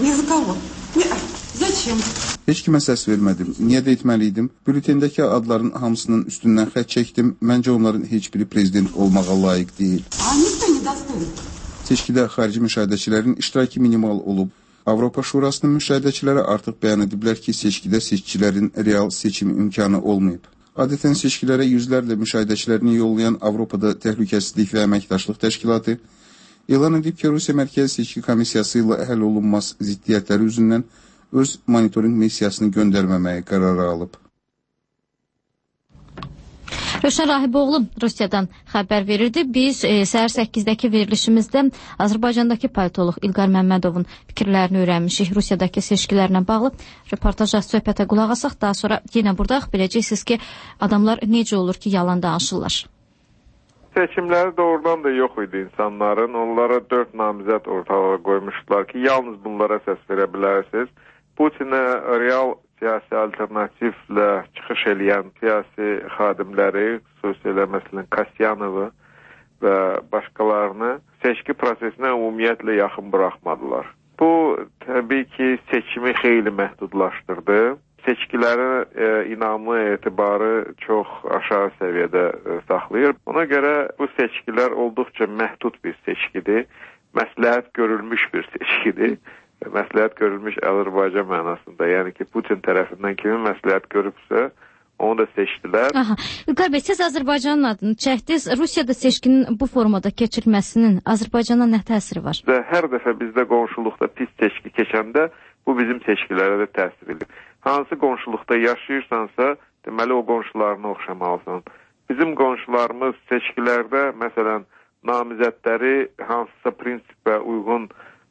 Heç kimə səs vermədim. Niyə də etməliydim? Bültendəki adların hamısının üstündən xət çəkdim. Məncə onların heç biri prezident olmağa layiq deyil. Seçkidə xarici müşahidəçilərin iştirakı minimal olub. Avropa Şurasının müşahidəçiləri artıq bəyan ediblər ki, seçkidə seçkilərin real seçim imkanı olmayıb. Adətən seçkilərə yüzlərlə müşahidəçilərini yollayan Avropada Təhlükəsizlik və Əməkdaşlıq Təşkilatı elan edib ki, Rusiya Mərkəzi Seçki Komissiyası ilə həll olunmaz ziddiyyətləri üzündən öz monitoring missiyasını göndərməməyə qərarı alıb. Rövşən Rahiboğlu Rusiyadan xəbər verirdi. Biz səhər 8-dəki verilişimizdə Azərbaycandakı politoloq İlqar Məmmədovun fikirlərini öyrənmişik. Rusiyadakı seçkilərlə bağlı reportaja, söhbətə qulaq asaq. Daha sonra yenə buradaq biləcəksiniz ki, adamlar necə olur ki, yalan danışırlar. Seçimləri doğrudan da yox idi insanların. Onlara 4 namizəd ortalığa qoymuşdular ki, yalnız bunlara səs verə bilərsiniz. Putinə real siyasi alternativlə çıxış eləyən siyasi xadimləri, xüsusilə məsələn Kasyanovu və başqalarını seçki prosesinə ümumiyyətlə yaxın buraxmadılar. Bu, təbii ki, seçimi xeyli məhdudlaşdırdı. Seçkilərin inamlı etibarı çox aşağı səviyyədə saxlayır. Ona görə bu seçkilər olduqca məhdud bir seçkidir, məsləhət görülmüş bir seçkidir. Məsləhət görülmüş Azərbaycan mənasında, yəni ki, Putin tərəfindən kimi məsləhət görübsə, onu da seçdilər. İlqar bəy, siz Azərbaycanın adını çəkdiniz. Rusiyada seçkinin bu formada keçirilməsinin Azərbaycana nə təsiri var? Hər dəfə bizdə qonşuluqda pis seçki keçəndə bu bizim seçkilərə də təsir edir. Hansı qonşuluqda yaşayırsansa, deməli o qonşularına oxşamalısan. Bizim qonşularımız seçkilərdə, məsələn, namizədləri hansısa prinsipə uyğun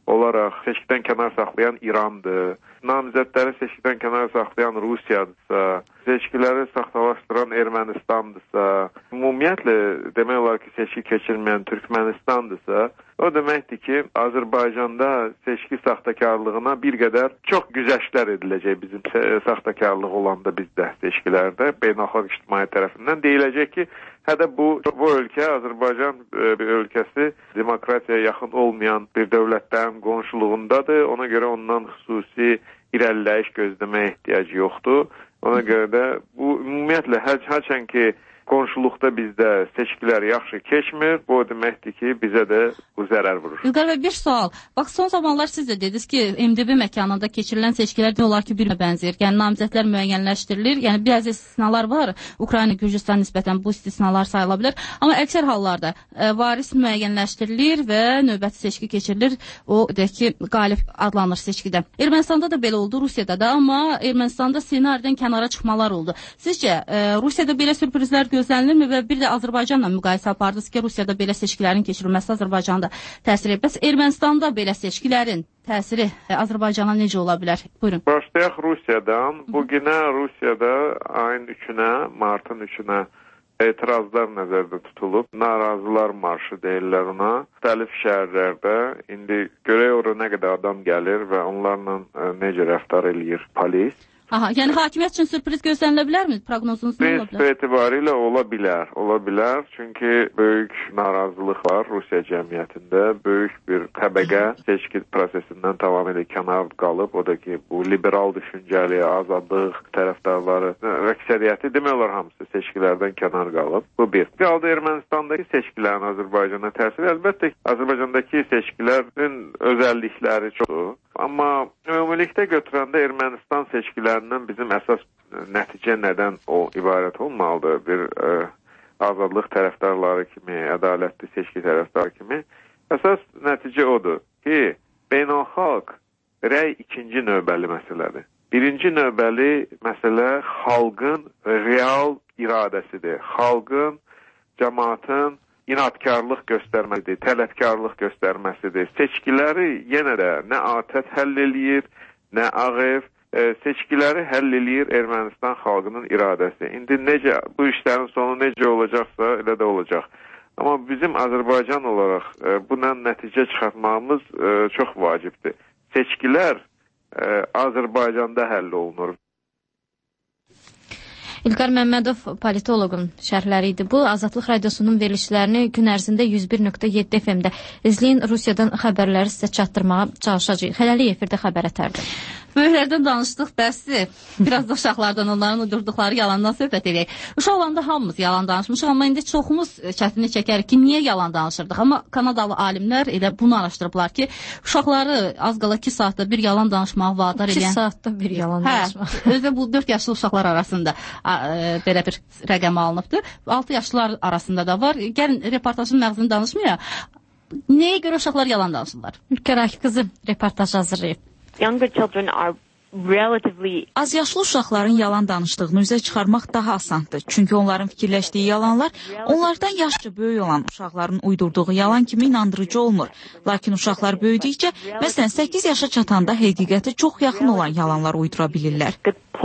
olaraq seçkidən kənar saxlayan İrandır, namizədləri seçkidən kənar saxlayan Rusiyadırsa, seçkiləri saxtalaşdıran Ermənistandırsa, ümumiyyətlə demək olar ki, seçki keçirməyən Türkmənistandırsa, o deməkdir ki, Azərbaycanda seçki saxtakarlığına bir qədər çox güzəştlər ediləcək bizim saxtakarlıq olanda bizdə seçkilərdə beynəlxalq ictimaiyyət tərəfindən deyiləcək ki, hədə bu ölkə Azərbaycan bir ölkəsi demokratiyaya yaxın olmayan bir dövlətlərin qonşuluğundadır. Ona görə ondan xüsusi irəliləyiş gözləməyə ehtiyac yoxdur. Ona görə də bu ümumiyyətlə hərçən ki qonşuluqda bizdə seçkilər yaxşı keçmir, bu deməkdir ki, bizə də bu zərər vurur. İlqar bəy, bir sual. Bax, son zamanlar siz də dediniz ki, MDB məkanında keçirilən seçkilər də olar ki, bir bənzəyir. Yəni, namizədlər müəyyənləşdirilir. Yəni, bəzi istisnalar var. Ukrayna, Gürcüstan nisbətən bu istisnalar sayıla bilər. Amma əksər hallarda varis müəyyənləşdirilir və növbəti seçki keçirilir. O, deyək ki, qalib adlanır seçkidə. Ermənistanda da belə oldu, Rusiyada da. Amma Ermənistanda ssenaridən kənara çıxmalar oldu. Sizcə, Rusiyada belə sürprizlər gözlənilirmi və bir də Azərbaycanla müqayisə apardınız ki, Rusiyada belə seçkilərin keçirilməsi Azərbaycanda təsir edir. Bəs Ermənistanda belə seçkilərin təsiri Azərbaycana necə ola bilər? Buyurun. Başlayaq Rusiyadan. Bugünə Rusiyada ayın 3-ünə, martın 3-ünə etirazlar nəzərdə tutulub. Narazılar marşı deyirlər ona. Müxtəlif şəhərlərdə indi görək ora nə qədər adam gəlir və onlarla necə rəftar eləyir polis. Aha, yəni hakimiyyət üçün sürpriz gözlənilə bilərmi? Proqnozunuz nə ola bilər? Prinsip etibarilə ola bilər. Çünki böyük narazılıq var Rusiya cəmiyyətində. Böyük bir təbəqə seçki prosesindən tamamilə kənar qalıb. O da ki, bu liberal düşüncəli, azadlıq tərəfdarları, əksəriyyəti demək olar hamısı seçkilərdən kənar qalıb. Bu bir. Bir halda Ermənistandakı seçkilərin Azərbaycana təsiri, əlbəttə ki, Azərbaycandakı seçkilərin özəllikləri çoxdur. Amma ümumilikdə götürəndə Ermənistan seçkilərindən bizim əsas nəticə nədən o ibarət olmalıdır? Bir azadlıq tərəfdarları kimi, ədalətli seçki tərəfdarı kimi. Əsas nəticə odur ki, beynəlxalq rəy ikinci növbəli məsələdir. Birinci növbəli məsələ xalqın real iradəsidir. Xalqın, cəmaatın inadkarlıq göstərməsidir, tələbkarlıq göstərməsidir. Seçkiləri yenə də nə ATƏT həll eləyir, nə ԱՂ seçkiləri həll eləyir Ermənistan xalqının iradəsi. İndi necə, bu işlərin sonu necə olacaqsa, elə də olacaq. Amma bizim Azərbaycan olaraq buna nəticə çıxartmağımız çox vacibdir. Seçkilər Azərbaycanda həll olunur. İlqar Məmmədov politoloqun şərhləri idi. Bu, Azadlıq Radiosunun verilişlərini gün ərzində 101.7 FM-də izləyin. Rusiyadan xəbərləri sizə çatdırmağa çalışacağıq. Hələlik efirdə xəbər ətərdir. Böyüklərdən danışdıq, bəsdir. Biraz da uşaqlardan, onların uydurduqları yalandan söhbət edək. Uşaq olanda hamımız yalan danışmışıq, amma indi çoxumuz çətinlik çəkərik ki, niyə yalan danışırdıq? Amma Kanadalı alimlər elə bunu araşdırıblar ki, uşaqları az qala 2 saatda bir yalan danışmağı vadar edən... 2 saatda bir yalan danışmaq. Özdə bu 4 yaşlı uşaqlar arasında belə bir rəqəm alınıbdır. 6 yaşlılar arasında da var. Gəlin reportajın məğzini danışmayaq. Nəyə görə uşaqlar yalan danışırlar? Ülkər Akqızı reportaj hazırlayıb. Younger children are relatively... Az yaşlı uşaqların yalan danışdığını üzə çıxarmaq daha asandır. Çünki onların fikirləşdiyi yalanlar onlardan yaşca böyük olan uşaqların uydurduğu yalan kimi inandırıcı olmur. Lakin uşaqlar böyüdükcə, məsələn 8 yaşa çatanda həqiqətə çox yaxın olan yalanlar uydura bilirlər.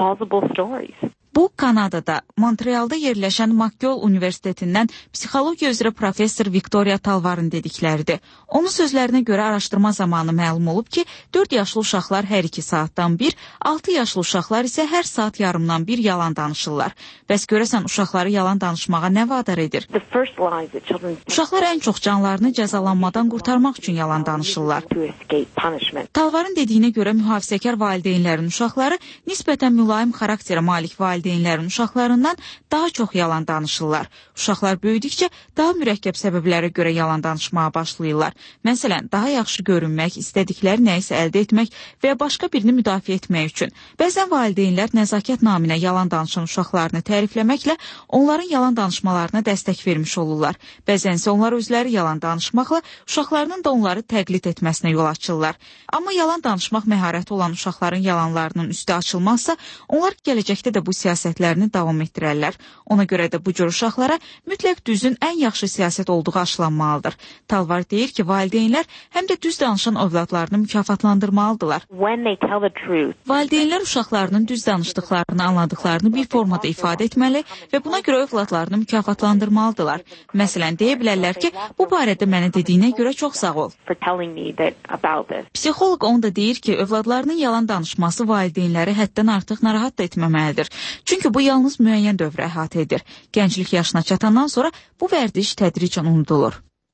Bu, Kanadada, Montrealda yerləşən McGill Universitetindən psixologiya üzrə professor Victoria Talvarın dedikləridir. Onun sözlərinə görə araşdırma zamanı məlum olub ki, 4 yaşlı uşaqlar hər 2 saatdan bir, 6 yaşlı uşaqlar isə hər saat yarımdan bir yalan danışırlar. Bəs görəsən uşaqları yalan danışmağa nə vadar edir? Uşaqlar ən çox canlarını cəzalanmadan qurtarmaq üçün yalan danışırlar. Talvarın dediyinə görə mühafizəkar valideynlərin uşaqları nisbətən mülayim xarakterə malik valideynlərin uşaqlarından daha çox yalan danışırlar. Uşaqlar böyüdükcə daha mürəkkəb səbəblərə görə yalan danışmağa başlayırlar. Məsələn, daha yaxşı görünmək, istədikləri nəyisə əldə etmək və ya başqa birini müdafiə etmək üçün. Bəzən valideynlər nəzakət naminə yalan danışan uşaqlarını tərifləməklə onların yalan danışmalarına dəstək vermiş olurlar. Bəzən isə onlar özləri yalan danışmaqla uşaqlarının da onları təqlid etməsinə yol açırlar. Amma yalan danışmaq məharəti olan uşaqların yalanlarının üstü açılmazsa, onlar gələcəkdə də bu siyasətlərini davam etdirərlər. Ona görə də bu cür uşaqlara mütləq düzün ən yaxşı siyasət olduğu aşılanmalıdır. Talvar deyir ki, valideynlər həm də düz danışan övladlarını mükafatlandırmalıdırlar. Valideynlər uşaqlarının düz danışdıqlarını, anladıqlarını bir formada ifadə etməli və buna görə övladlarını mükafatlandırmalıdırlar. Məsələn, deyə bilərlər ki, bu barədə mənə dediyinə görə çox sağ ol. Psixoloq onu da deyir ki, övladlarının yalan danışması valideynləri həddən artıq narahat da etməməlidir. Çünki bu yalnız müəyyən dövrə əhatə edir. Gənclik yaşına çatandan sonra bu vərdiş tədricən unudulur.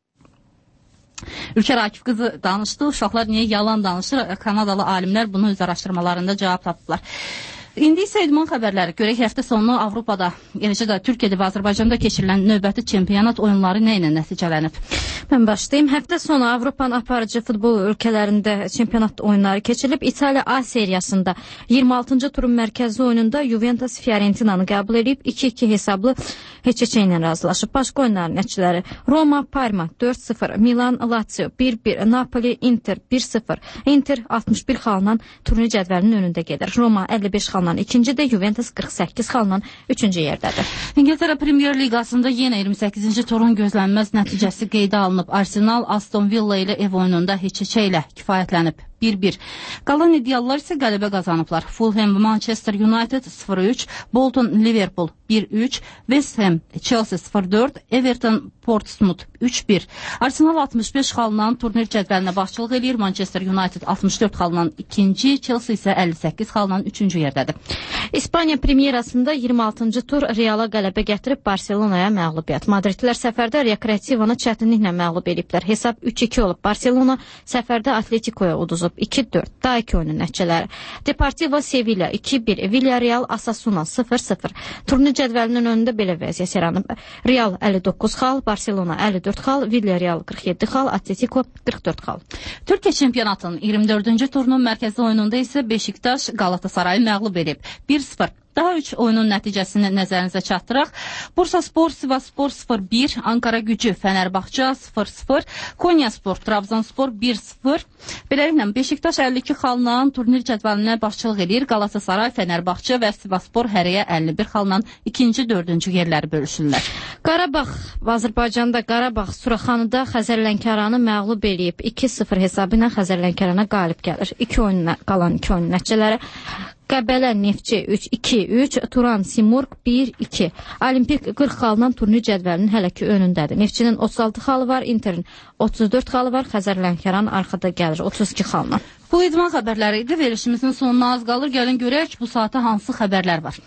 Ülkər Akif qızı danışdı. Uşaqlar niyə yalan danışır? Kanadalı alimlər bunu öz araşdırmalarında cavab tapıblar. İndi isə idman xəbərləri. Görək həftə sonu Avropada, eləcə də Türkiyədə və Azərbaycanda keçirilən növbəti çempionat oyunları nə ilə nəticələnib? Mən başlayayım. Həftə sonu Avropanın aparıcı futbol ölkələrində çempionat oyunları keçirilib. İtaliya A seriyasında 26-cı turun mərkəzi oyununda Juventus Fiorentinanı qəbul edib 2-2 hesablı heç-heçə ilə razılaşıb. Başqa oyunların nəticələri Roma Parma 4-0, Milan Lazio 1-1, Napoli Inter 1-0. Inter 61 xalla turnir cədvəlinin önündə gedir. Roma 55 xalla ikincidə, Juventus 48 xalla üçüncü yerdədir. İngiltərə Premier Liqasında yenə 28-ci turun gözlənməz nəticəsi qeydə alınıb. Arsenal Aston Villa ilə ev oyununda heç-heçə ilə kifayətlənib. 1-1. Qalan ideallar isə qələbə qazanıblar. Fulham Manchester United 0-3, Bolton Liverpool 1-3, West Ham Chelsea 0-4, Everton Portsmouth 3-1. Arsenal 65 xalla turnir cədvəlinə başçılıq edir. Manchester United 64 xalla ikinci, Chelsea isə 58 xalla üçüncü yerdədir. İspaniya Premierasında 26-cı tur Reala qələbə gətirib Barcelonaya məğlubiyyət. Madridlilər səfərdə Recreativanı çətinliklə məğlub ediblər. Hesab 3-2 olub. Barcelona səfərdə Atleticoya uduzub 2-4. Daha iki oyunun nəticələri. Deportivo Sevilla 2-1, Villarreal Asasuna 0-0. Turnir cədvəlinin önündə belə vəziyyət yaranıb. Real 59 xal, Barcelona 54 xal, Villarreal 47 xal, Atletico 44 xal. Türkiyə çempionatının 24-cü turunun mərkəzi oyununda isə Beşiktaş Qalatasarayı məğlub edib. 1-0. Daha 3 oyunun nəticəsini nəzərinizə çatdıraq. Bursaspor Sivasspor 0-1, Ankara Gücü Fənərbağça 0-0, Konyaspor Trabzonspor 1-0. Beləliklə Beşiktaş 52 xalla turnir cədvəlinə başçılıq edir. Galatasaray, Fənərbağça və Sivasspor hərəyə 51 xalla ikinci, dördüncü yerləri bölüşürlər. Qarabağ, Azərbaycanda Qarabağ Suraxanıda Xəzərlənkaranı məğlub eləyib. 2-0 hesabı ilə Xəzərlənkarana qalib gəlir. Qalan 2 oyun nəticələri Qəbələ Neftçi 3-2-3, Turan Simurq 1-2. Olimpik 40 xalla turnir cədvəlinin hələ ki önündədir. Neftçinin 36 xalı var, Interin 34 xalı var, Xəzərlənkaran arxada gəlir 32 xalla. Bu idman xəbərləri idi. Verilişimizin sonuna az qalır. Gəlin görək bu saata hansı xəbərlər var.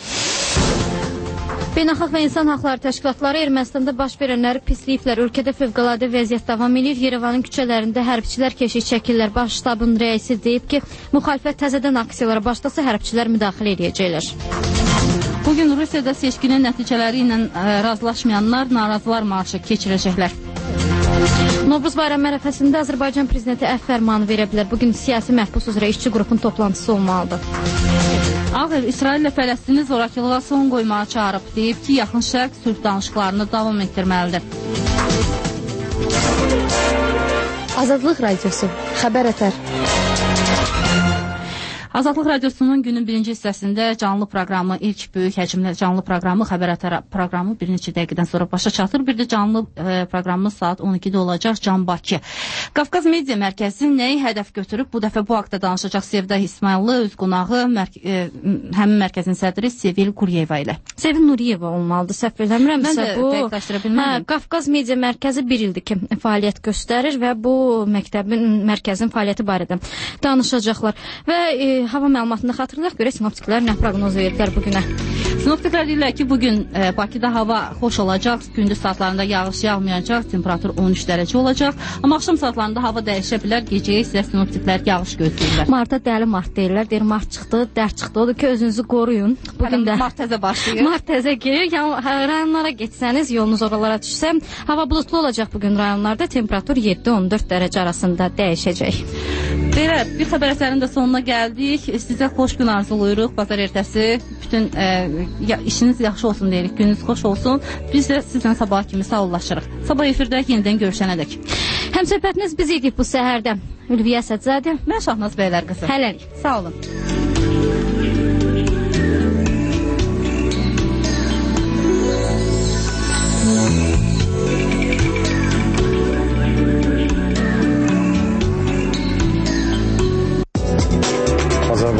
Beynəlxalq və İnsan Haqları Təşkilatları Ermənistanda baş verənləri pisliyiblər. Ölkədə fövqəladə vəziyyət davam edir. Yerevanın küçələrində hərbçilər keşik çəkirlər. Baş ştabın rəisi deyib ki, müxalifət təzədən aksiyalara başlasa hərbçilər müdaxilə edəcəklər. Bugün Rusiyada seçkinin nəticələri ilə razılaşmayanlar narazılar marşı keçirəcəklər. Novruz bayramı ərəfəsində Azərbaycan prezidenti əfv fərmanı verə bilər. Bugün siyasi məhbus üzrə işçi qrupun toplantısı olmalıdır. Ağ Ev İsrail ilə Fələstini zorakılığa son qoymağa çağırıb. Deyib ki, yaxın şərq sülh danışıqlarını davam etdirməlidir. Azadlıq Radiosu, xəbər ətər. Azadlıq Radiosunun günün birinci hissəsində canlı proqramı, ilk böyük həcmli canlı proqramı, xəbər ətər proqramı bir neçə dəqiqədən sonra başa çatır. Bir də canlı proqramımız saat 12-də olacaq Can Bakı. Qafqaz Media Mərkəzi nəyi hədəf götürüb? Bu dəfə bu haqda danışacaq Sevda İsmayıllı, öz qonağı, həmin mərkəzin sədri Sevil Quryeva ilə. Sevil Nuriyeva olmalıdır, səhv eləmirəmsə bu. Dəqiqləşdirə bilməm. Qafqaz Media Mərkəzi bir ildir ki, fəaliyyət göstərir və bu mərkəzin fəaliyyəti barədə danışacaqlar. Və hava məlumatını xatırlayaq, görək sinoptiklər nə proqnoz verirlər bugünə. Sinoptiklər deyirlər ki, bugün Bakıda hava xoş olacaq, gündüz saatlarında yağış yağmayacaq, temperatur 13 dərəcə olacaq. Amma axşam saatlarında hava dəyişə bilər, gecəyə isə sinoptiklər yağış gözləyirlər. Martda dəli mart deyirlər, deyir mart çıxdı, dərd çıxdı, odur ki, özünüzü qoruyun. Bugün də mart təzə başlayır. Mart təzə girir, rayonlara getsəniz, yolunuz oralara düşsə, hava bulutlu olacaq bugün rayonlarda, temperatur 7-14 dərəcə arasında dəyişəcək. Belə, bir xəbər əsərinin də sonuna gəldik. Sizə xoş gün arzulayırıq. Bazar ertəsi bütün işiniz yaxşı olsun deyirik. Gününüz xoş olsun. Biz də sizlə sabah kimi sağollaşırıq. Sabah efirdə yenidən görüşənədək. Həmsöhbətiniz biz idik bu səhərdə. Ülviyə Əsədzadə. Mən Şahnaz Bəylər qızı. Hələlik. Sağ olun.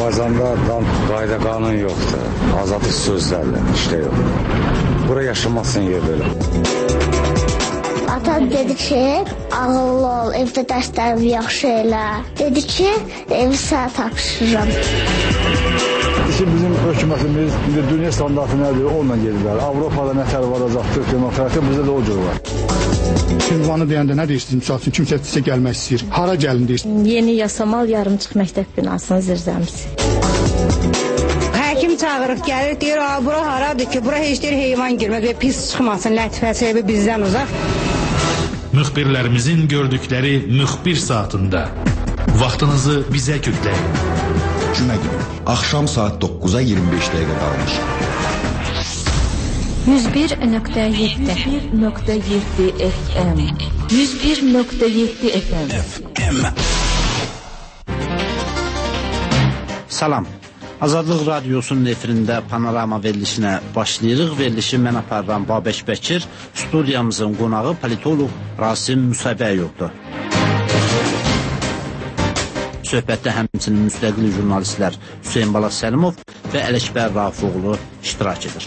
Azərbaycanda qayda qanun yoxdur. Azadlıq sözlərlə işte yox. Bura yaşamasın yer belə. Ata dedi ki, ağıllı ol, evdə dərslərimi yaxşı elə. Dedi ki, evi sənə tapşırıram. Bizim hökumətimiz dünya standartı nədir, onunla gedirlər. Avropada nətər varacaqdır, demokratiya bizdə də o cür var. Ünvanı deyəndə nə deyirsiniz? Misal üçün kimsə sizə gəlmək istəyir. Hara gəlin deyirsiniz? Yeni Yasamal yarımçıq məktəb binasının zirzəmisi. Həkim çağırıq, gəlir, deyir, bura haradır ki, bura heç deyir heyvan girmək, pis çıxmasın, lətifəsi bizdən uzaq. Müxbirlərimizin gördükləri müxbir saatında vaxtınızı bizə yükləyin. Cümə günü, axşam saat 9-a 25 dəqiqə qalmış. 101.7 FM 101.7 FM Salam. Azadlıq Radiosunun efirində panorama verilişinə başlayırıq. Verilişi mən aparıram Babək Bəkir. Studiyamızın qonağı politolog Rasim Musabəyovdur. Söhbətdə həmçinin müstəqil jurnalistlər Hüseyin Balaz Səlimov və Ələkbər Rafiqoğlu iştirak edir.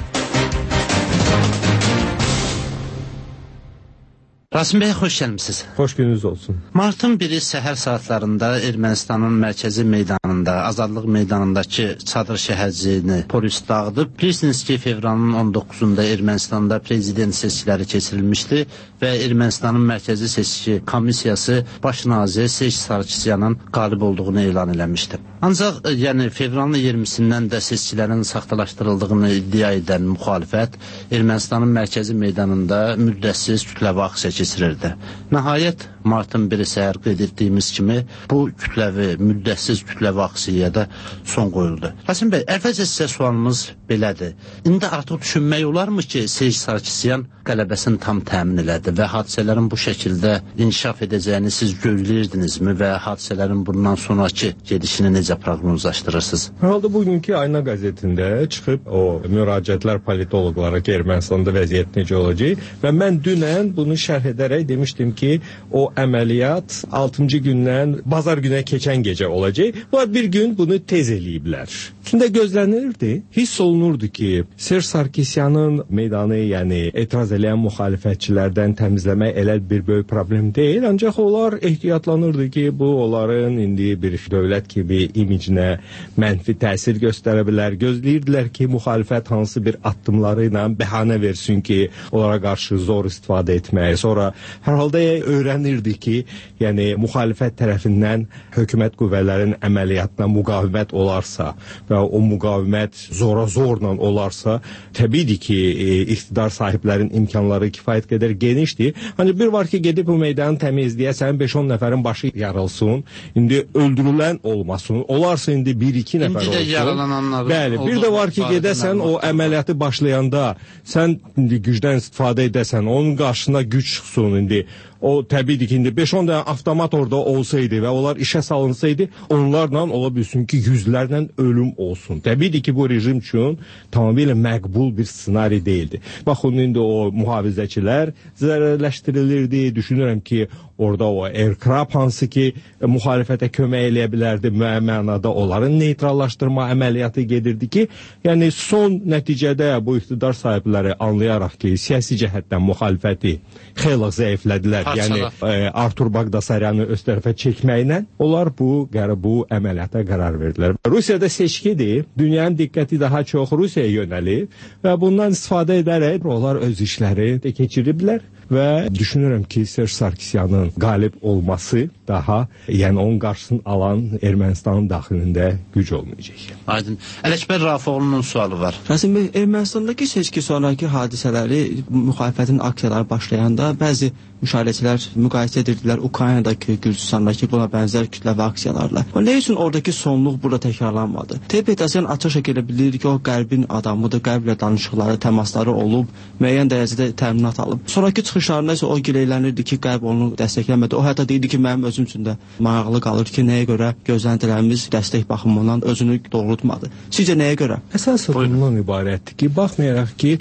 Rasim bəy, xoş gəlmişsiniz. Xoş gününüz olsun. Martın 1-i səhər saatlarında Ermənistanın mərkəzi meydanında, Azadlıq meydanındakı çadır şəhərciyini polis dağıdıb. Bilirsiniz ki, fevralın 19-da Ermənistanda prezident seçkiləri keçirilmişdi və Ermənistanın mərkəzi seçki komissiyası baş nazir Serj Sarkisyanın qalib olduğunu elan eləmişdi. Ancaq fevralın 20-sindən də seçkilərin saxtalaşdırıldığını iddia edən müxalifət Ermənistanın mərkəzi meydanında müddətsiz kütləvi aksiya keçirirdi. Nəhayət, martın 1-i səhər qeyd etdiyimiz kimi bu müddətsiz kütləvi aksiyaya son qoyuldu. Rasim bəy, əvvəlcə sizə sualımız belədir. İndi artıq düşünmək olarmı ki, Serj Sarkisyan qələbəsini tam təmin elədi və hadisələrin bu şəkildə inkişaf edəcəyini siz gözləyirdinizmi və hadisələrin bundan sonraki gedişini necə proqnozlaşdırırsınız? Herhalde bugünkü Ayna qəzetində çıxıb o müraciətlər politologlara ki, Ermənistanda vəziyyət necə olacaq və mən dünən bunu şərh edərək demişdim ki, o əməliyyat 6-cı gündən bazar günə keçən gecə olacaq. Bunlar bir gün bunu tez eləyiblər. Şimdi gözlənilirdi, hiss olunurdu ki, Serj Sarkisyanın meydanı, yəni etiraz eləyən müxalifətçilərdən təmizləmək elə bir böyük problem deyil, ancaq onlar ehtiyatlanırdı ki, bu onların indi bir dövlət kimi imicinə mənfi təsir göstərə bilər. Gözləyirdilər ki, müxalifət hansı bir addımları ilə bəhanə versin ki, onlara qarşı zor istifadə etmək. Sonra hər halda öyrənirdi ki, yəni müxalifət tərəfindən hökumət qüvvələrin əməliyyatına müqavimət olarsa və o müqavimət zorla olarsa, təbiidir ki, iqtidar sahiblərin imkanları kifayət qədər genişdir. Ancaq bir var ki, gedib bu meydanı təmizləyəsən, 5-10 nəfərin başı yarılsın, indi öldürülən olmasın, olarsa indi 1-2 nəfər olsun. İndi də yaralananlar. Bəli, bir də var ki, gedəsən o əməliyyatı başlayanda sən indi gücdən istifadə edəsən, onun qarşısına güc çıxsın indi. O təbiidir ki, indi 5-10 dənə avtomat orada olsaydı və onlar işə salınsaydı, onlarla ola bilsin ki, yüzlərlə ölüm olsun. Təbiidir ki, bu rejim üçün tamamilə məqbul bir ssenari deyildi. Baxın, indi o mühafizəçilər zərərləşdirilirdi. Düşünürəm ki, orada o Erkrab hansı ki, müxalifətə kömək eləyə bilərdi, mənada onların neytrallaşdırma əməliyyatı gedirdi ki, yəni son nəticədə bu iqtidar sahibləri anlayaraq ki, siyasi cəhətdən müxalifəti xeyli zəiflədilər. Yəni Artur Baqdasaryanı öz tərəfə çəkməklə onlar bu əməliyyata qərar verdilər. Rusiyada seçkidir, dünyanın diqqəti daha çox Rusiyaya yönəlib və bundan istifadə edərək onlar öz işləri keçiriblər və düşünürəm ki, Serj Sarkisyanın qalib olması daha, yəni onun qarşısını alan Ermənistanın daxilində güc olmayacaq. Aydın. Ələkbər Rafiqoğlu'nun sualı var. Rasim bəy, Ermənistandakı seçki sonraki hadisələri, müxalifətin aksiyaları başlayanda bəzi müşahidəçilər müqayisə edirdilər Ukraynadakı, Gürcüstandakı buna bənzər kütləvi aksiyalarla. Nə üçün oradakı sonluq burada təkrarlanmadı? Petasyan açıq şəkildə bilir ki, o qərbin adamıdır, qərblə danışıqları, təmasları olub, müəyyən dərəcədə təminat alıb. Sonraki çıxışlarında isə o gileylənirdi ki, qərb onu dəstəkləmədi. O hətta deyirdi ki, mənim özüm üçün də maraqlı qalır ki, nəyə görə gözləntilərimiz dəstək baxımından özünü doğrultmadı. Sizcə nəyə görə? Əsas bundan ibarətdir ki, baxmayaraq ki,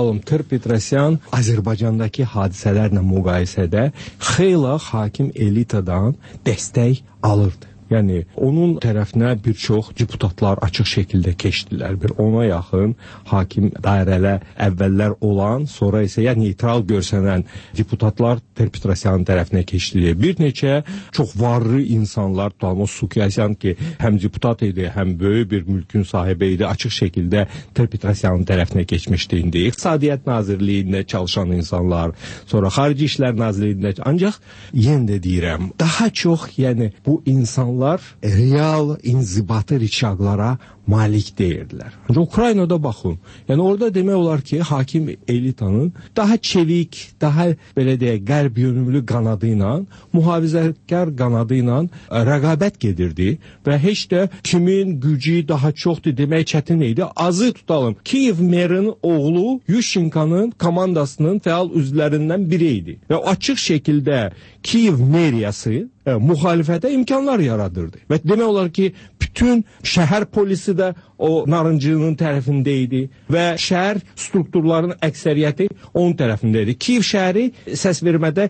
Petrosyan Azərbaycandakı hadisələrlə müqayisədə xeyli hakim elitadan dəstək alırdı. Yəni onun tərəfinə bir çox deputatlar açıq şəkildə keçdilər. Bir 10-a yaxın hakim dairələr əvvəllər olan, sonra isə ya neytral görsənən deputatlar Ter-Petrosyanın tərəfinə keçdilər. Bir neçə çox varlı insanlar, Talmos Sukiyasyan ki, həm deputat idi, həm böyük bir mülkün sahibi idi, açıq şəkildə Ter-Petrosyanın tərəfinə keçmişdi indi. İqtisadiyyat Nazirliyində çalışan insanlar, sonra Xarici İşlər Nazirliyində, ancaq yenə də deyirəm, daha çox, yəni bu insanlar real inzibati rıçaqlara malik deyirlər. Ancaq Ukraynada baxın, yəni orada demək olar ki, hakim elitanın daha çevik, daha belə deyək, qərb yönümlü qanadı ilə, mühafizəkar qanadı ilə rəqabət gedirdi və heç də kimin gücü daha çoxdur demək çətin idi. Azı tutalım, Kiyev merinin oğlu Yushchenko'nun komandasının fəal üzvlərindən biri idi və açıq şəkildə Kiyev meriyası müxalifətə imkanlar yaradırdı. Və demək olar ki, bütün şəhər polisi də o narıncının tərəfində idi və şəhər strukturlarının əksəriyyəti onun tərəfində idi. Kiyev şəhəri səs vermədə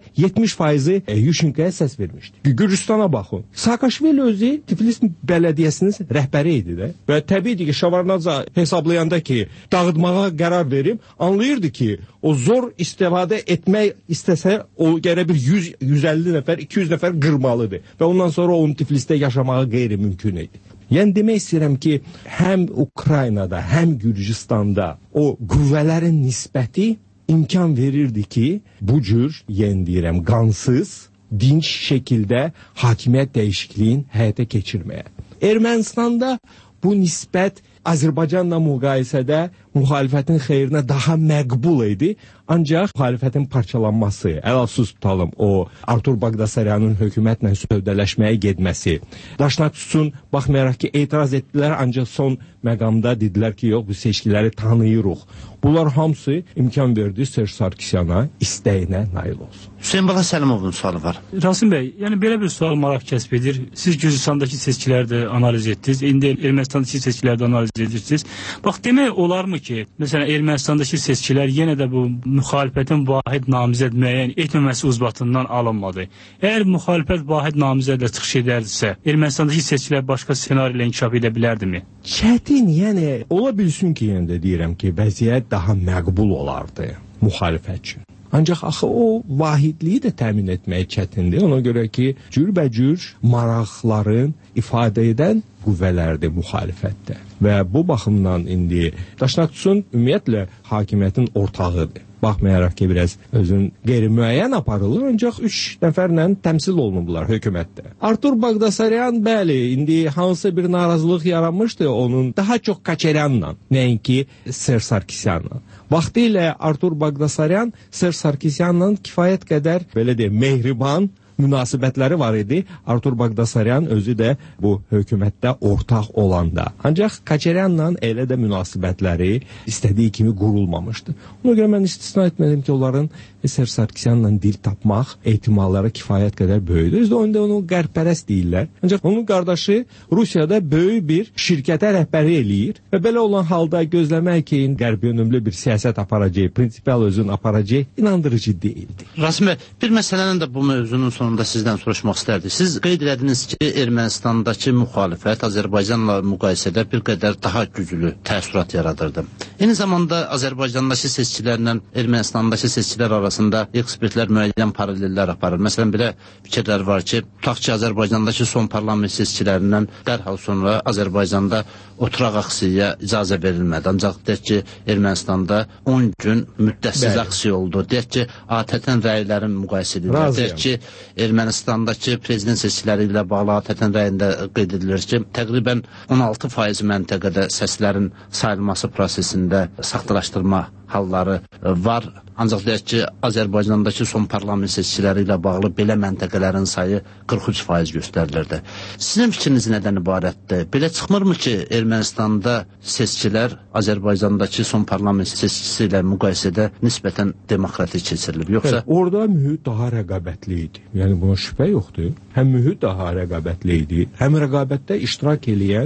70% Yushchenko'ya səs vermişdi. Gürcüstana baxın. Saakashvili özü Tiflis bələdiyyəsinin rəhbəri idi də. Və təbii ki, Şavarnadze hesablayanda ki, dağıtmağa qərar verib, anlayırdı ki, o zor istifadə etmək istəsə, o gərək bir 100-150 nəfər, 200 nəfər qırmalıdır. Və ondan sonra onun Tiflisdə yaşamağı qeyri-mümkün idi. Yəni demək istəyirəm ki, həm Ukraynada, həm Gürcüstanda o qüvvələrin nisbəti imkan verirdi ki, bu cür, yenə deyirəm, qansız, dinç şəkildə hakimiyyət dəyişikliyin həyata keçirməyə. Ermənistanda bu nisbət Azərbaycanla müqayisədə müxalifətin xeyrinə daha məqbul idi. Ancaq müxalifətin parçalanması, əl-xüsus tutalım, o Artur Baqdasaryanın hökumətlə sövdələşməyə getməsi, Daşnaksusun baxmayaraq ki, etiraz etdilər, ancaq son məqamda dedilər ki, yox, bu seçkiləri tanıyırıq. Bunlar hamısı imkan verdi Serj Sarkisyana istəyinə nail olsun. Hüseyin Bala Səlimovun sualı var. Rasim bəy, yəni belə bir sual maraq kəsb edir. Siz Gürcüstandakı seçkiləri də analiz etdiniz, indi Ermənistandakı seçkiləri də analiz edirsiniz. Bax, demək olarmı ki, məsələn, Ermənistandakı seçkilər yenə də bu müxalifətin vahid namizəd müəyyən etməməsi ucbatından alınmadı. Əgər müxalifət vahid namizədlə çıxış edərdisə, Ermənistandakı seçkilər başqa ssenari ilə inkişaf edə bilərdimi? Çətin, yəni, ola bilsin ki, yenə də deyirəm ki, vəziyyət daha məqbul olardı müxalifət üçün. Ancaq axı o vahidliyi də təmin etmək çətindir. Ona görə ki, cürbəcür maraqların ifadə edən qüvvələrdir müxalifətdə. Və bu baxımdan indi Daşnaksusun ümumiyyətlə hakimiyyətin ortağıdır. Baxmayaraq ki, biraz özün qeyri-müəyyən aparılır, ancaq 3 nəfərlə təmsil olunublar hökumətdə. Artur Baqdasaryan, bəli, indi hansı bir narazılıq yaranmışdı onun daha çox Kaçeryanla, nəinki Serj Sarkisyanla. Vaxtilə Artur Baqdasaryan Serj Sarkisyanla kifayət qədər, belə deyək, mehriban münasibətləri var idi. Artur Baqdasaryan özü də bu hökumətdə ortaq olanda. Ancaq Kaçeryanla elə də münasibətləri istədiyi kimi qurulmamışdı. Ona görə mən istisna etmədim ki, onların Serj Sarkisyanla dil tapmaq ehtimalları kifayət qədər böyüdür. Özdə onu qərb-pərəst deyirlər. Ancaq onun qardaşı Rusiyada böyük bir şirkətə rəhbəri eləyir və belə olan halda gözləmək ki, qərb yönümlü bir siyasət aparacağı, prinsipal özün aparacağı inandırıcı deyildi. Rasim bəy, bir məsələnin də bu mövzunun sonunda sizdən soruşmaq istərdik. Siz qeyd elədiniz ki, Ermənistandakı müxalifət Azərbaycanla müqayisədə bir qədər daha güclü təəssürat yaradırdı. Eyni zamanda Azərbaycandakı seçkilərlə Ermənistandakı seçkilər arasında ekspertlər müəyyən paralellər aparır. Məsələn, belə fikirlər var ki, tutaq ki, Azərbaycandakı son parlament seçkilərindən dərhal sonra Azərbaycanda oturaq aksiyaya icazə verilmədi. Ancaq deyək ki, Ermənistanda 10 gün müddətsiz aksiya oldu. Deyək ki, ATƏT-ən rəylərin müqayisə edilir. Deyək ki, Ermənistandakı prezident seçkiləri ilə bağlı ATƏT-ən rəyində qeyd edilir ki, təqribən 16% məntəqədə səslərin sayılması prosesində saxtalaşdırma halları var. Ancaq deyək ki, Azərbaycandakı son parlament seçkiləri ilə bağlı belə məntəqələrin sayı 43% göstərilirdi. Sizin fikriniz nədən ibarətdir? Belə çıxmırmı ki, Ermənistanda seçkilər Azərbaycandakı son parlament seçkisi ilə müqayisədə nisbətən demokratik keçirilib? Yoxsa orada mühit daha rəqabətli idi. Yəni buna şübhə yoxdur. Həm mühit daha rəqabətli idi, həm rəqabətdə iştirak edən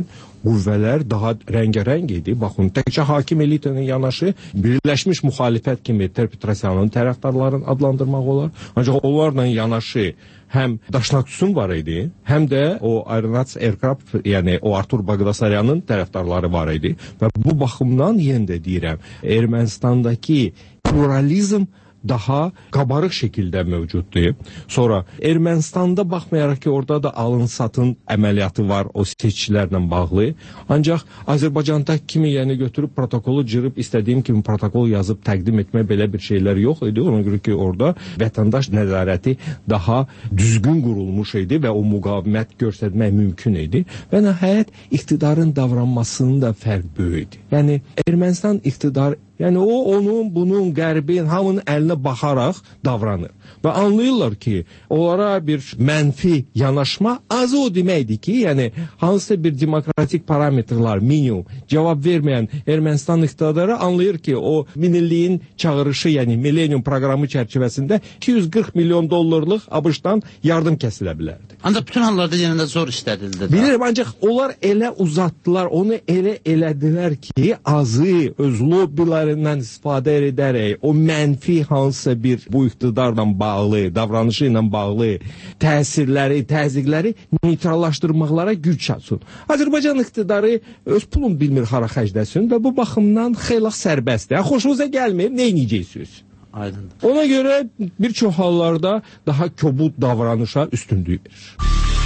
qüvvələr daha rəngarəng idi. Baxın, təkcə hakim elitanın yanaşı birləşmiş müxalifət kimi Petrosyanın tərəfdarlarını adlandırmaq olar. Ancaq onlarla yanaşı həm Daşnaksusun var idi, həm də o Aeronauts Aircraft, yəni o Artur Baqdasaryanın tərəfdarları var idi. Və bu baxımdan yenə də deyirəm, Ermənistandakı pluralizm daha qabarıq şəkildə mövcuddur. Sonra Ermənistanda baxmayaraq ki, orada da alın-satın əməliyyatı var o seçkilərlə bağlı. Ancaq Azərbaycanda kimi yəni götürüb protokolu cırıb istədiyim kimi protokol yazıb təqdim etmək belə bir şeylər yox idi. Ona görə ki, orada vətəndaş nəzarəti daha düzgün qurulmuş idi və o müqavimət göstərmək mümkün idi. Və nəhayət iqtidarın davranmasının da fərq böyük idi. Yəni Ermənistan iqtidar, yəni o onun, bunun, qərbin, hamının əlinə baxaraq davranır. Və anlayırlar ki, onlara bir mənfi yanaşma azı o deməkdir ki, yəni hansısa bir demokratik parametrlar, minimum cavab verməyən Ermənistan iqtidarı anlayır ki, o minilliyin çağırışı, yəni millenium proqramı çərçivəsində 240 milyon dollarlıq ABŞ-dan yardım kəsilə bilərdi. Ancaq bütün hallarda yenə də zor istədildi. Bilirim, ancaq onlar elə uzatdılar, onu elə elədilər ki, azı öz lobbilərindən istifadə edərək o mənfi hansısa bir bu iqtidarla bağlı, davranışı ilə bağlı təsirləri, təzyiqləri neytrallaşdırmaqlara güc çatsın. Azərbaycan iqtidarı öz pulun bilmir hara xərcləsin və bu baxımdan xeyli sərbəstdir. Xoşunuza gəlmir, nə edəcəksiniz? Aydın. Ona görə bir çox hallarda daha kobud davranışa üstünlük verir.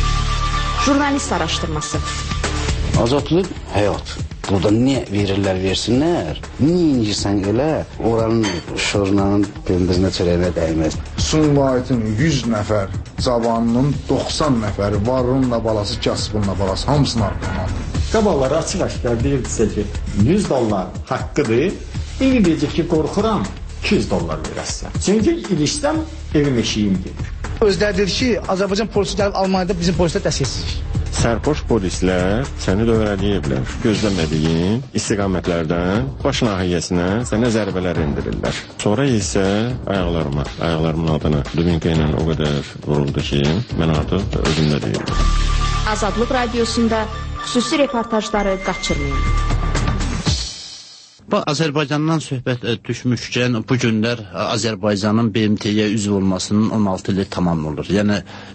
Jurnalist araşdırması. Azadlıq həyat. Burada niyə verirlər, versinlər? Niyə incirsən elə? Oranın şurnanın pendirinə çörəyinə dəyməz. Sumqayıtın 100 nəfər cavanının 90 nəfəri varınla balası, kasbınla balası hamısını arqalandı. Qabaqları açıq-aşkar deyirdisə ki, 100 dollar haqqıdır. İndi deyəcək ki, qorxuram 200 dollar verəsən. Çünki ilişsəm evim eşiyim gedir. Özləri dedi ki, Azərbaycan polisi gəlib Almaniyada bizim polislər dəstəksizlik. Sərxoş polislər səni dövrələyiblər. Gözləmədiyin istiqamətlərdən baş nahiyəsinə sənə zərbələr endirirlər. Sonra isə ayaqlarımın adına dubinka ilə o qədər vuruldu ki, mən artıq özümdə deyildim. Azadlıq radiosunda xüsusi reportajları qaçırmayın. Azərbaycandan söhbət düşmüşkən bu günlər Azərbaycanın BMT-yə üzv olmasının 16 ili tamam olur. Yəni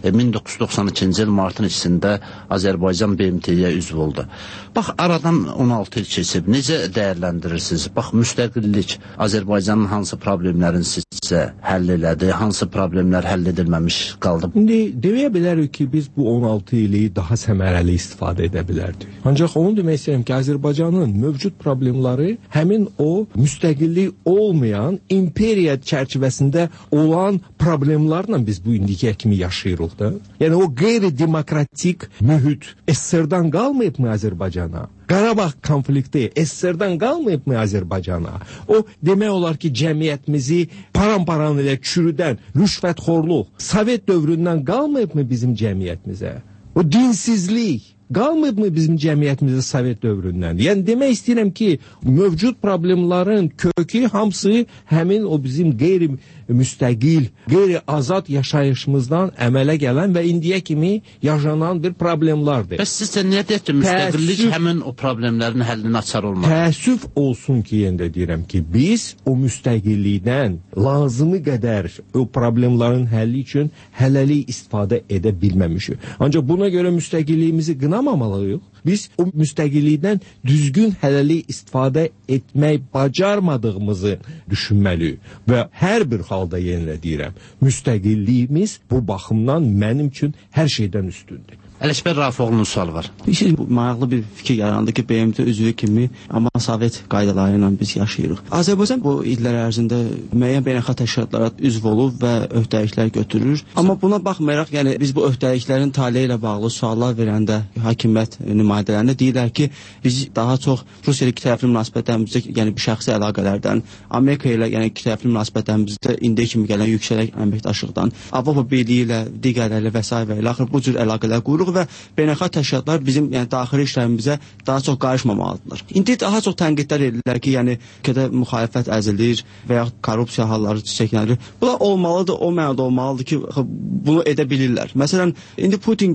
1992-ci il martın içində Azərbaycan BMT-yə üzv oldu. Bax, aradan 16 il keçib. Necə dəyərləndirirsiniz? Bax, müstəqillik Azərbaycanın hansı problemlərin sizcə həll elədi, hansı problemlər həll edilməmiş qaldı? İndi deməyə bilərik ki, biz bu 16 ili daha səmərəli istifadə edə bilərdik. Ancaq onu demək istəyirəm ki, Azərbaycanın mövcud problemləri həmin o müstəqillik olmayan imperiya çərçivəsində olan problemlərlə biz bu indiyə kimi yaşayırıq da. Yəni o qeyri-demokratik mühit SSR-dan qalmayıbmı Azərbaycana? Qarabağ konflikti SSR-dan qalmayıbmı Azərbaycana? O demək olar ki, cəmiyyətimizi paramparan ilə çürüdən rüşvətxorluq Sovet dövründən qalmayıbmı bizim cəmiyyətimizə? O dinsizlik qalmayıbmı bizim cəmiyyətimizə Sovet dövründən? Yəni demək istəyirəm ki, mövcud problemlərin kökü hamısı həmin o bizim qeyri-müstəqil, qeyri-azad yaşayışımızdan əmələ gələn və indiyə kimi yaşanan bir problemlərdir. Bəs sizcə niyə deyək ki, müstəqillik həmin o problemlərin həllini açar olmalı? Təəssüf olsun ki, yenə də deyirəm ki, biz o müstəqillikdən lazımı qədər o problemlərin həlli üçün hələlik istifadə edə bilməmişik. Ancaq buna görə müstəqilliyimizi qınamamalıyıq. Biz o müstəqillikdən düzgün hələlik istifadə etmək bacarmadığımızı düşünməliyik. Və hər bir halda yenə deyirəm, müstəqilliyimiz bu baxımdan mənim üçün hər şeydən üstündür. Ələkbər Rafiqoğlu'nun sualı var. Maraqlı bir fikir yarandı ki, BMT üzvü kimi amma Sovet qaydaları ilə biz yaşayırıq. Azərbaycan bu illər ərzində müəyyən beynəlxalq təşkilatlara üzv olub və öhdəliklər götürür. Amma buna baxmayaraq, yəni biz bu öhdəliklərin taleyi ilə bağlı suallar verəndə hakimiyyət nümayəndələrində deyirlər ki, biz daha çox Rusiya ilə ikitərəfli münasibətlərimizdə, yəni bir şəxsi əlaqələrdən, Amerika ilə yəni ikitərəfli münasibətlərimizdə indiyə kimi gələn yüksək əməkdaşlıqdan, Avropa Birliyi ilə, digərləri və s. ilə axır bu cür əlaqələr qururuq və beynəlxalq təşkilatlar bizim yəni daxili işlərimizə daha çox qarışmamalıdırlar. İndi daha çox tənqidlər edirlər ki, yəni ölkədə müxalifət əzilir və ya korrupsiya halları çəkilir. Bu da olmalıdır, o mənada olmalıdır ki, bunu edə bilirlər. Məsələn, indi Putin gedir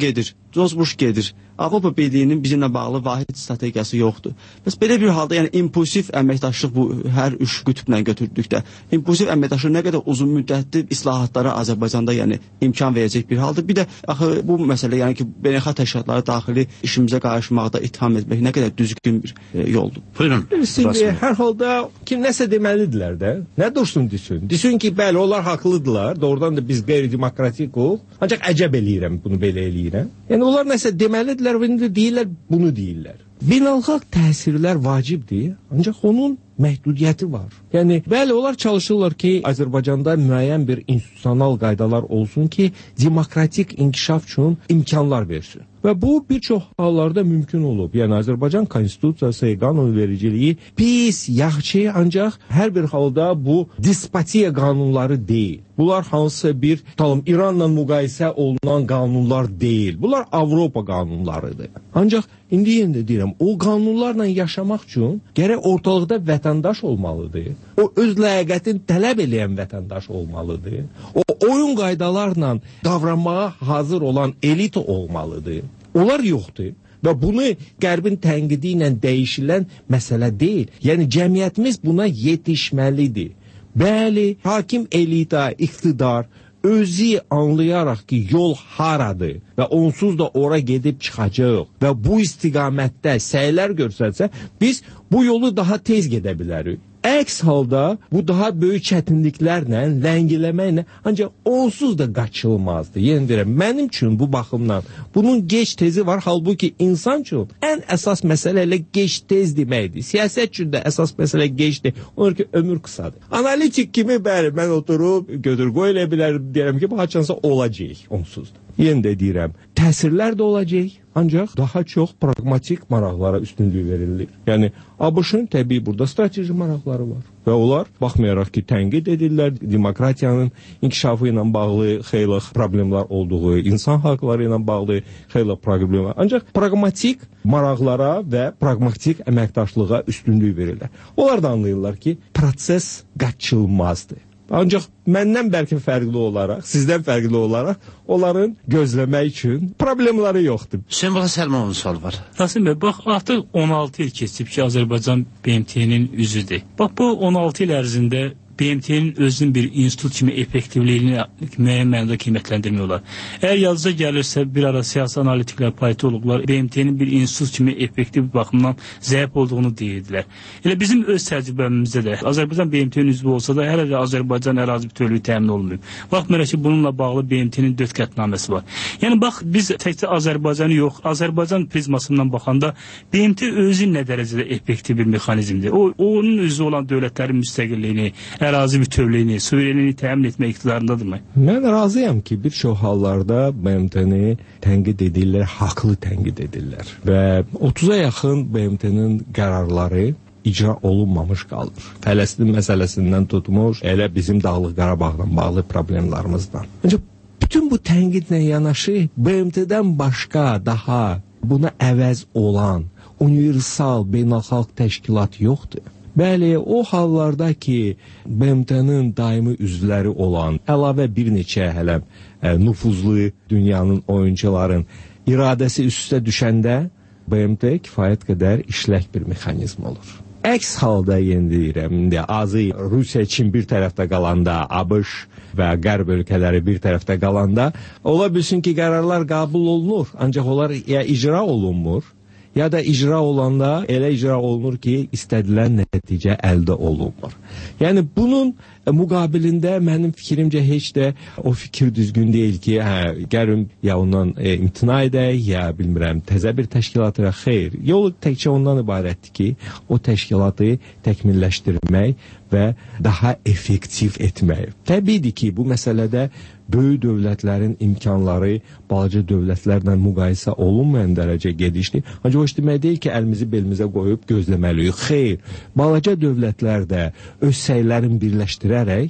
George Bush gedir. Avropa Birliyinin bizimlə bağlı vahid strategiyası yoxdur. Bəs belə bir halda, yəni impulsiv əməkdaşlıq bu hər üç qütblə götürdükdə, impulsiv əməkdaşlıq nə qədər uzun müddətli islahatlara Azərbaycanda yəni imkan verəcək bir haldır. Bir də axı bu məsələ, yəni ki, beynəlxalq təşkilatları daxili işimizə qarışmaqda ittiham etmək nə qədər düzgün bir yoldur. Buyurun. Hər halda kim nəsə deməlidirlər də. Nə dursun desin. Desin ki, bəli, onlar haqlıdırlar. Doğrudan da biz qeyri-demokratikuq. Ancaq əcəb eləyirəm bunu belə eləyirəm. Yəni onlar nəsə deməlidirlər. Deyirlər, bunu deyirlər. Beynəlxalq təsirlər vacibdir, ancaq onun məhdudiyyəti var. Yəni, bəli, onlar çalışırlar ki, Azərbaycanda müəyyən bir institusional qaydalar olsun ki, demokratik inkişaf üçün imkanlar versin. Və bu bir çox hallarda mümkün olub. Yəni, Azərbaycan konstitusiyası, qanunvericiliyi pis, yaxşı, ancaq hər bir halda bu despotiya qanunları deyil. Bunlar hansısa bir, İranla müqayisə olunan qanunlar deyil. Bunlar Avropa qanunlarıdır. Ancaq indi yenə deyirəm, o qanunlarla yaşamaq üçün gərək ortalıqda vətəndaş olmalıdır. O öz ləyaqətini tələb edən vətəndaş olmalıdır. O oyun qaydalarla davranmağa hazır olan elit olmalıdır. Onlar yoxdur. Və bunu Qərbin tənqidi ilə dəyişilən məsələ deyil. Yəni cəmiyyətimiz buna yetişməlidir. Bəli, hakim elita, iqtidar özü anlayaraq ki, yol haradır və onsuz da ora gedib çıxacaq və bu istiqamətdə səylər görsətsə, biz bu yolu daha tez gedə bilərik. Əks halda bu daha böyük çətinliklərlə, ləngiləməklə, ancaq onsuz da qaçılmazdı. Yenə deyirəm, mənim üçün bu baxımdan bunun geç tezi var, halbuki insan üçün ən əsas məsələ elə geç tez deməkdir. Siyasət üçün də əsas məsələ geçdir. Onlar ki, ömür qısadır. Analitik kimi bəli, mən oturub götür-qoy elə bilərəm, deyirəm ki, bu haçansa olacaq, onsuz da. Yenə də deyirəm, təsirlər də olacaq, ancaq daha çox pragmatik maraqlara üstünlük verilir. Yəni, ABŞ-ın təbii burada strateji maraqları var. Və onlar, baxmayaraq ki, tənqid edirlər, demokratiyanın inkişafı ilə bağlı xeyli problemlər olduğu, insan haqları ilə bağlı xeyli problemlər. Ancaq pragmatik maraqlara və pragmatik əməkdaşlığa üstünlük verirlər. Onlar da anlayırlar ki, proses qaçılmazdır. Ancaq məndən bəlkə fərqli olaraq, sizdən fərqli olaraq onların gözləmək üçün problemləri yoxdur. Hüseyin Səlmanovun sualı var. Rasim bəy, bax, artıq 16 il keçib ki, Azərbaycan BMT-nin üzüdür. Bax, bu 16 il ərzində BMT-nin özünün bir institut kimi effektivliyini müəyyən mənada qiymətləndirmək olar. Əgər yazıca gəlirsə, bir ara siyasi analitiklər, politologlar BMT-nin bir institut kimi effektiv baxımdan zəif olduğunu deyirdilər. Elə bizim öz təcrübəmizdə də Azərbaycan BMT-nin üzvü olsa da hələ də Azərbaycan ərazi bütövlüyü təmin olunmuyor. Baxmayaraq ki, bununla bağlı BMT-nin 4 qətnaməsi var. Yəni bax, biz təkcə Azərbaycanı yox, Azərbaycan prizmasından baxanda BMT özü nə dərəcədə effektiv bir mexanizmdir. Onun üzvü olan dövlətlərin müstəqilliyini, ərazi bütövlüyünü, suverenliğini təmin etmək iqtidarındadırmı? Mən razıyam ki, bir çox hallarda BMT-ni tənqid edirlər, haqlı tənqid edirlər. Və 30-a yaxın BMT-nin qərarları icra olunmamış qalır. Fələstin məsələsindən tutmuş, elə bizim Dağlıq Qarabağla bağlı problemlərimizdən. Ancaq bütün bu tənqidlə yanaşı BMT-dən başqa daha buna əvəz olan universal beynəlxalq təşkilat yoxdur. Bəli, o hallarda ki, BMT-nin daimi üzvləri olan, əlavə bir neçə hələ nüfuzlu dünyanın oyuncuların iradəsi üstə düşəndə BMT kifayət qədər işlək bir mexanizm olur. Əks halda yenə deyirəm, Azı, Rusiya, Çin bir tərəfdə qalanda, ABŞ və Qərb ölkələri bir tərəfdə qalanda, ola bilsin ki, qərarlar qəbul olunur, ancaq onlar ya icra olunmur, ya da icra olanda elə icra olunur ki, istədilən nəticə əldə olunmur. Yəni, bunun müqabilində mənim fikrimcə heç də o fikir düzgün deyil ki, gərim ya ondan imtina edək, ya bilmirəm, təzə bir təşkilatı, xeyr. Yolu təkcə ondan ibarətdir ki, o təşkilatı təkmilləşdirmək və daha effektiv etmək. Təbiidir ki, bu məsələdə böyük dövlətlərin imkanları balaca dövlətlərlə müqayisə olunmayan dərəcə gedişli. Ancaq o iş demək deyil ki, əlimizi belimizə qoyub gözləməliyik. Xeyr, balaca dövlətlər də öz səylərini birləşdirərək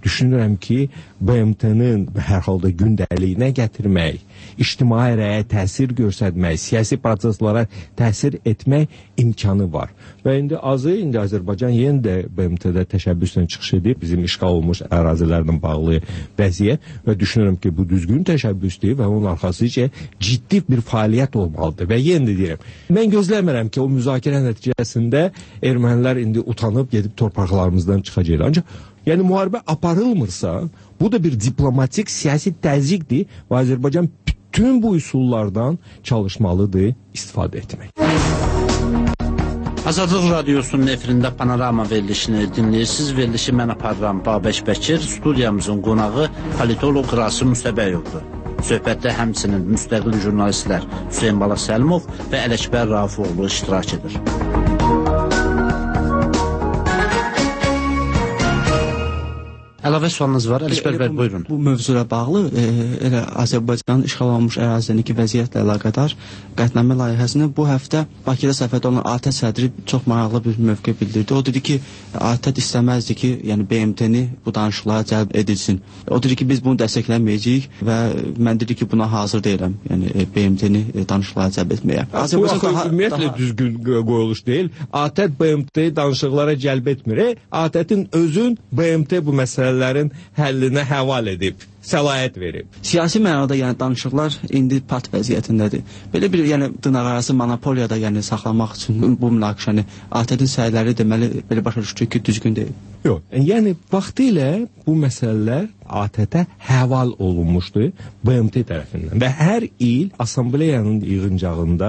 düşünürəm ki, BMT-nin hər halda gündəliyinə gətirmək, ictimai rəyə təsir göstərmək, siyasi proseslara təsir etmək imkanı var. Və indi Azərbaycan yenə də BMT-də təşəbbüslə çıxış edib, bizim işğal olmuş ərazilərlə bağlı vəziyyət və düşünürəm ki, bu düzgün təşəbbüsdür və onun arxasıca ciddi bir fəaliyyət olmalıdır. Və yenə də deyirəm, mən gözləmirəm ki, o müzakirə nəticəsində ermənilər indi utanıb gedib torpaqlarımızdan çıxacaqlar. Ancaq yəni müharibə aparılmırsa, bu da bir diplomatik siyasi təzyiqdir və Azərbaycan bütün bu üsullardan çalışmalıdır, istifadə etmək. Azadlıq Radiosunun efirində Panorama verilişini dinləyirsiniz. Verilişi mən aparıram Babək Bəkir, studiyamızın qonağı politolog Rasim Müstəbəyovdur. Söhbətdə həmçinin müstəqil jurnalistlər Hüseyn Bala Səlimov və Ələkbər Rafifoğlu iştirak edir. Əlavə sualınız var, Ələkbər bəy, buyurun. Bu mövzuyla bağlı elə Azərbaycanın işğal olunmuş ərazisindəki vəziyyətlə əlaqədar qətnamə layihəsini bu həftə Bakıda səfərdə olan ATƏT sədri çox maraqlı bir mövqe bildirdi. O dedi ki, ATƏT istəməzdi ki, yəni BMT-ni bu danışıqlara cəlb edilsin. O dedi ki, biz bunu dəstəkləməyəcəyik və mən dedi ki, buna hazır deyiləm, yəni BMT-ni danışıqlara cəlb etməyə. Bu ümumiyyətlə düzgün qoyuluş deyil. ATƏT BMT-yi danışıqlara cəlb etmir. ATƏT-in özün BMT bu məsələlərin həllinə həval edib, səlahiyyət verib. Siyasi mənada yəni danışıqlar indi pat vəziyyətindədir. Belə bir yəni dırnaqarası monopoliyada yəni saxlamaq üçün bu münaqişəni ATƏT-in səyləri deməli belə başa düşdük ki, düzgün deyil. Yox, yəni vaxtilə bu məsələlər ATƏT-ə həval olunmuşdu BMT tərəfindən və hər il assambleyanın yığıncağında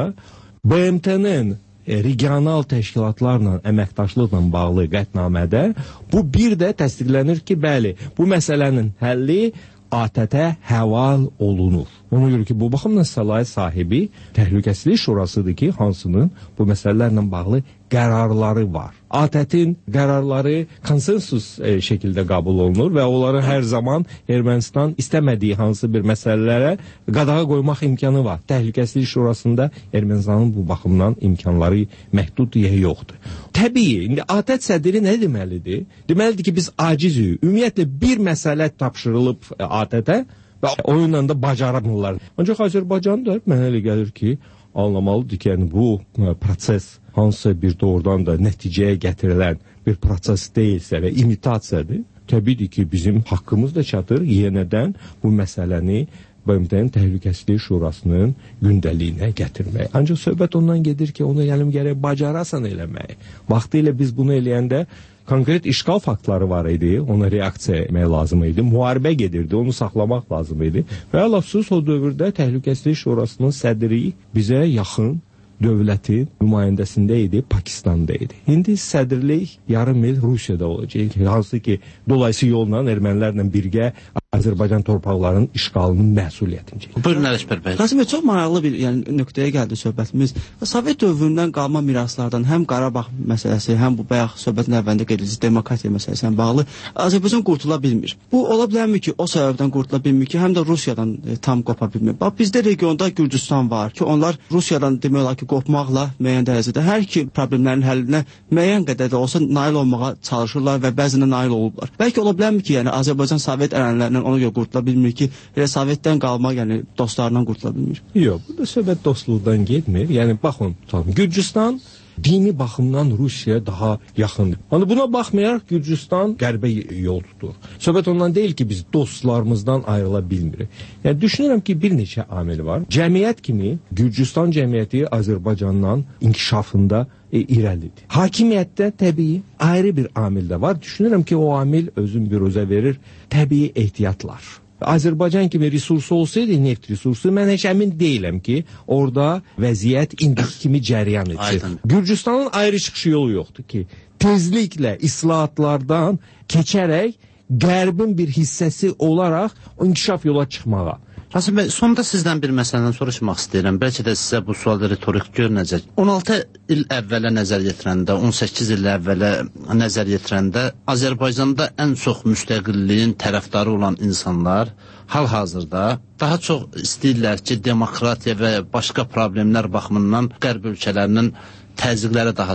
BMT-nin regional təşkilatlarla əməkdaşlıqla bağlı qətnamədə bu bir də təsdiqlənir ki, bəli, bu məsələnin həlli ATƏT-ə həval olunur. Ona görə ki, bu baxımdan səlahiyyət sahibi Təhlükəsizlik Şurasıdır ki, hansının bu məsələlərlə bağlı qərarları var. ATƏT-in qərarları konsensus şəkildə qəbul olunur və onları hər zaman Ermənistan istəmədiyi hansı bir məsələlərə qadağa qoymaq imkanı var. Təhlükəsizlik Şurasında Ermənistanın bu baxımdan imkanları məhdud yoxdur. Təbii, indi ATƏT sədri nə deməlidir? Deməlidir ki, biz acizik. Ümumiyyətlə bir məsələ tapşırılıb ATƏT-ə və onunla da bacarmırlar. Ancaq Azərbaycan da mənə elə gəlir ki, anlamalıdır ki, yəni bu proses hansısa bir doğrudan da nəticəyə gətirilən bir proses deyilsə və imitasiyadır, təbiidir ki, bizim haqqımız da çatır yenədən bu məsələni BMT-nin Təhlükəsizlik Şurasının gündəliyinə gətirmək. Ancaq söhbət ondan gedir ki, onu gərək bacarasan eləmək. Vaxtilə biz bunu eləyəndə konkret işğal faktları var idi, ona reaksiya etmək lazım idi, müharibə gedirdi, onu saxlamaq lazım idi və əfsus o dövrdə Təhlükəsizlik Şurasının sədri bizə yaxın dövlətin nümayəndəsində idi, Pakistanda idi. İndi sədrlik yarım il Rusiyada olacaq. Hansı ki, dolayısı yolla ermənilərlə birgə Azərbaycan torpaqlarının işğalının məsuliyyətini. Buyurun Ələkbər bəy. Rasim bəy, çox maraqlı bir nöqtəyə gəldi söhbətimiz. Sovet dövründən qalma miraslardan həm Qarabağ məsələsi, həm bu bayaq söhbətin əvvəlində qeyd edilmiş demokratiya məsələsinə bağlı Azərbaycan qurtula bilmir. Bu ola bilərmi ki, o səbəbdən qurtula bilmir ki, həm də Rusiyadan tam qopa bilmir. Bax, bizdə regionda Gürcüstan var ki, onlar Rusiyadan demək olar ki, qopmaqla müəyyən dərəcədə hər iki problemlərin həllinə müəyyən qədər də olsa nail olmağa çalışırlar və bəzən nail olublar. Bəlkə ola bilərmi ki, yəni Azərbaycan Sovet ərənlərindən ona görə qurtula bilmir ki, elə Sovetdən qalma, yəni dostlarından qurtula bilmir. Yox, bu da söhbət dostluqdan getmir. Yəni baxın, Gürcüstan dini baxımdan Rusiyaya daha yaxındır. Yəni buna baxmayaraq Gürcüstan qərbə yol tutur. Söhbət ondan deyil ki, biz dostlarımızdan ayrıla bilmirik. Yəni düşünürəm ki, bir neçə amil var. Cəmiyyət kimi Gürcüstan cəmiyyəti Azərbaycandan inkişafında irəlidir. Hakimiyyətdə təbii ayrı bir amil də var. Düşünürəm ki, o amil özün büruzə verir təbii ehtiyatlar. Azərbaycan kimi resursu olsaydı, neft resursu, mən heç əmin deyiləm ki, orada vəziyyət indiki kimi cəryan etsin. Gürcüstanın ayrı çıxış yolu yoxdur ki, tezliklə islahatlardan keçərək qərbin bir hissəsi olaraq inkişaf yola çıxmağa. Rasim bəy, sonda sizdən bir məsələdən soruşmaq istəyirəm. Bəlkə də sizə bu sual retorik görünəcək. 16 il əvvələ nəzər yetirəndə, 18 il əvvələ nəzər yetirəndə Azərbaycanda ən çox müstəqilliyin tərəfdarı olan insanlar hal-hazırda daha çox istəyirlər ki, demokratiya və başqa problemlər baxımından qərb ölkələrinin təzyiqlərə daha çox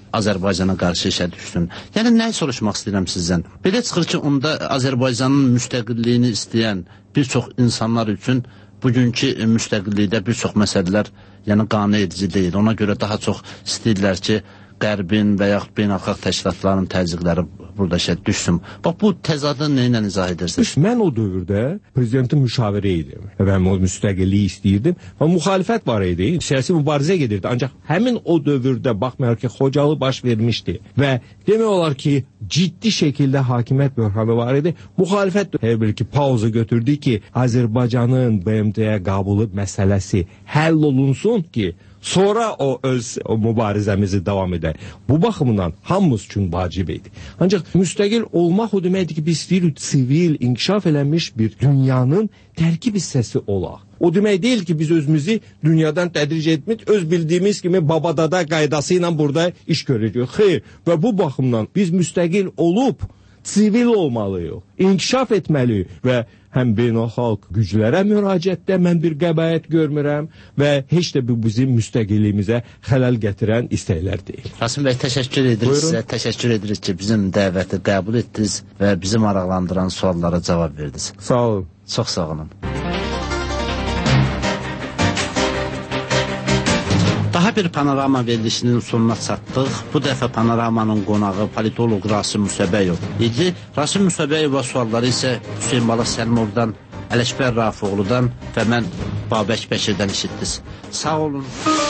Azərbaycana qarşı işə düşsün. Yəni nəyi soruşmaq istəyirəm sizdən? Belə çıxır ki, onda Azərbaycanın müstəqilliyini istəyən bir çox insanlar üçün bugünkü müstəqillikdə bir çox məsələlər yəni qane edici deyil. Ona görə daha çox istəyirlər ki, Qərbin və yaxud beynəlxalq təşkilatların təzyiqləri burada işə düşsün. Bax, bu təzadı nə ilə izah edirsiniz? Mən o dövrdə prezidentin müşaviri idim və mən o müstəqilliyi istəyirdim və müxalifət var idi, siyasi mübarizə gedirdi. Ancaq həmin o dövrdə baxmayaraq ki, Xocalı baş vermişdi və demək olar ki, ciddi şəkildə hakimiyyət böhranı var idi. Müxalifət hər bir ki, pauza götürdü ki, Azərbaycanın BMT-yə qəbulu məsələsi həll olunsun ki, sonra o mübarizəmizi davam edər. Bu baxımdan hamımız üçün vacib idi. Ancaq müstəqil olmaq o deməkdir ki, biz istəyirik sivil, inkişaf eləmiş bir dünyanın tərkib hissəsi olaq. O demək deyil ki, biz özümüzü dünyadan tədric etmək, öz bildiyimiz kimi babadada qaydası ilə burada iş görəcəyik. Xeyr, və bu baxımdan biz müstəqil olub, sivil olmalıyıq, inkişaf etməliyik və həm beynəlxalq güclərə müraciətdə mən bir qəbahət görmürəm və heç də bu bizim müstəqilliyimizə xələl gətirən istəklər deyil. Rasim bəy, təşəkkür edirik sizə. Təşəkkür edirik ki, bizim dəvəti qəbul etdiniz və bizi maraqlandıran suallara cavab verdiniz. Sağ olun. Çox sağ olun. Daha bir panorama verilişinin sonuna çatdıq. Bu dəfə panoramanın qonağı politoloq Rasim Musəbəyov idi. Rasim Musəbəyova sualları isə Hüseyn Balıq Səlmovdan, Ələkbər Rafiqoğludan və mən Babək Bəkirdən eşitdiniz. Sağ olun.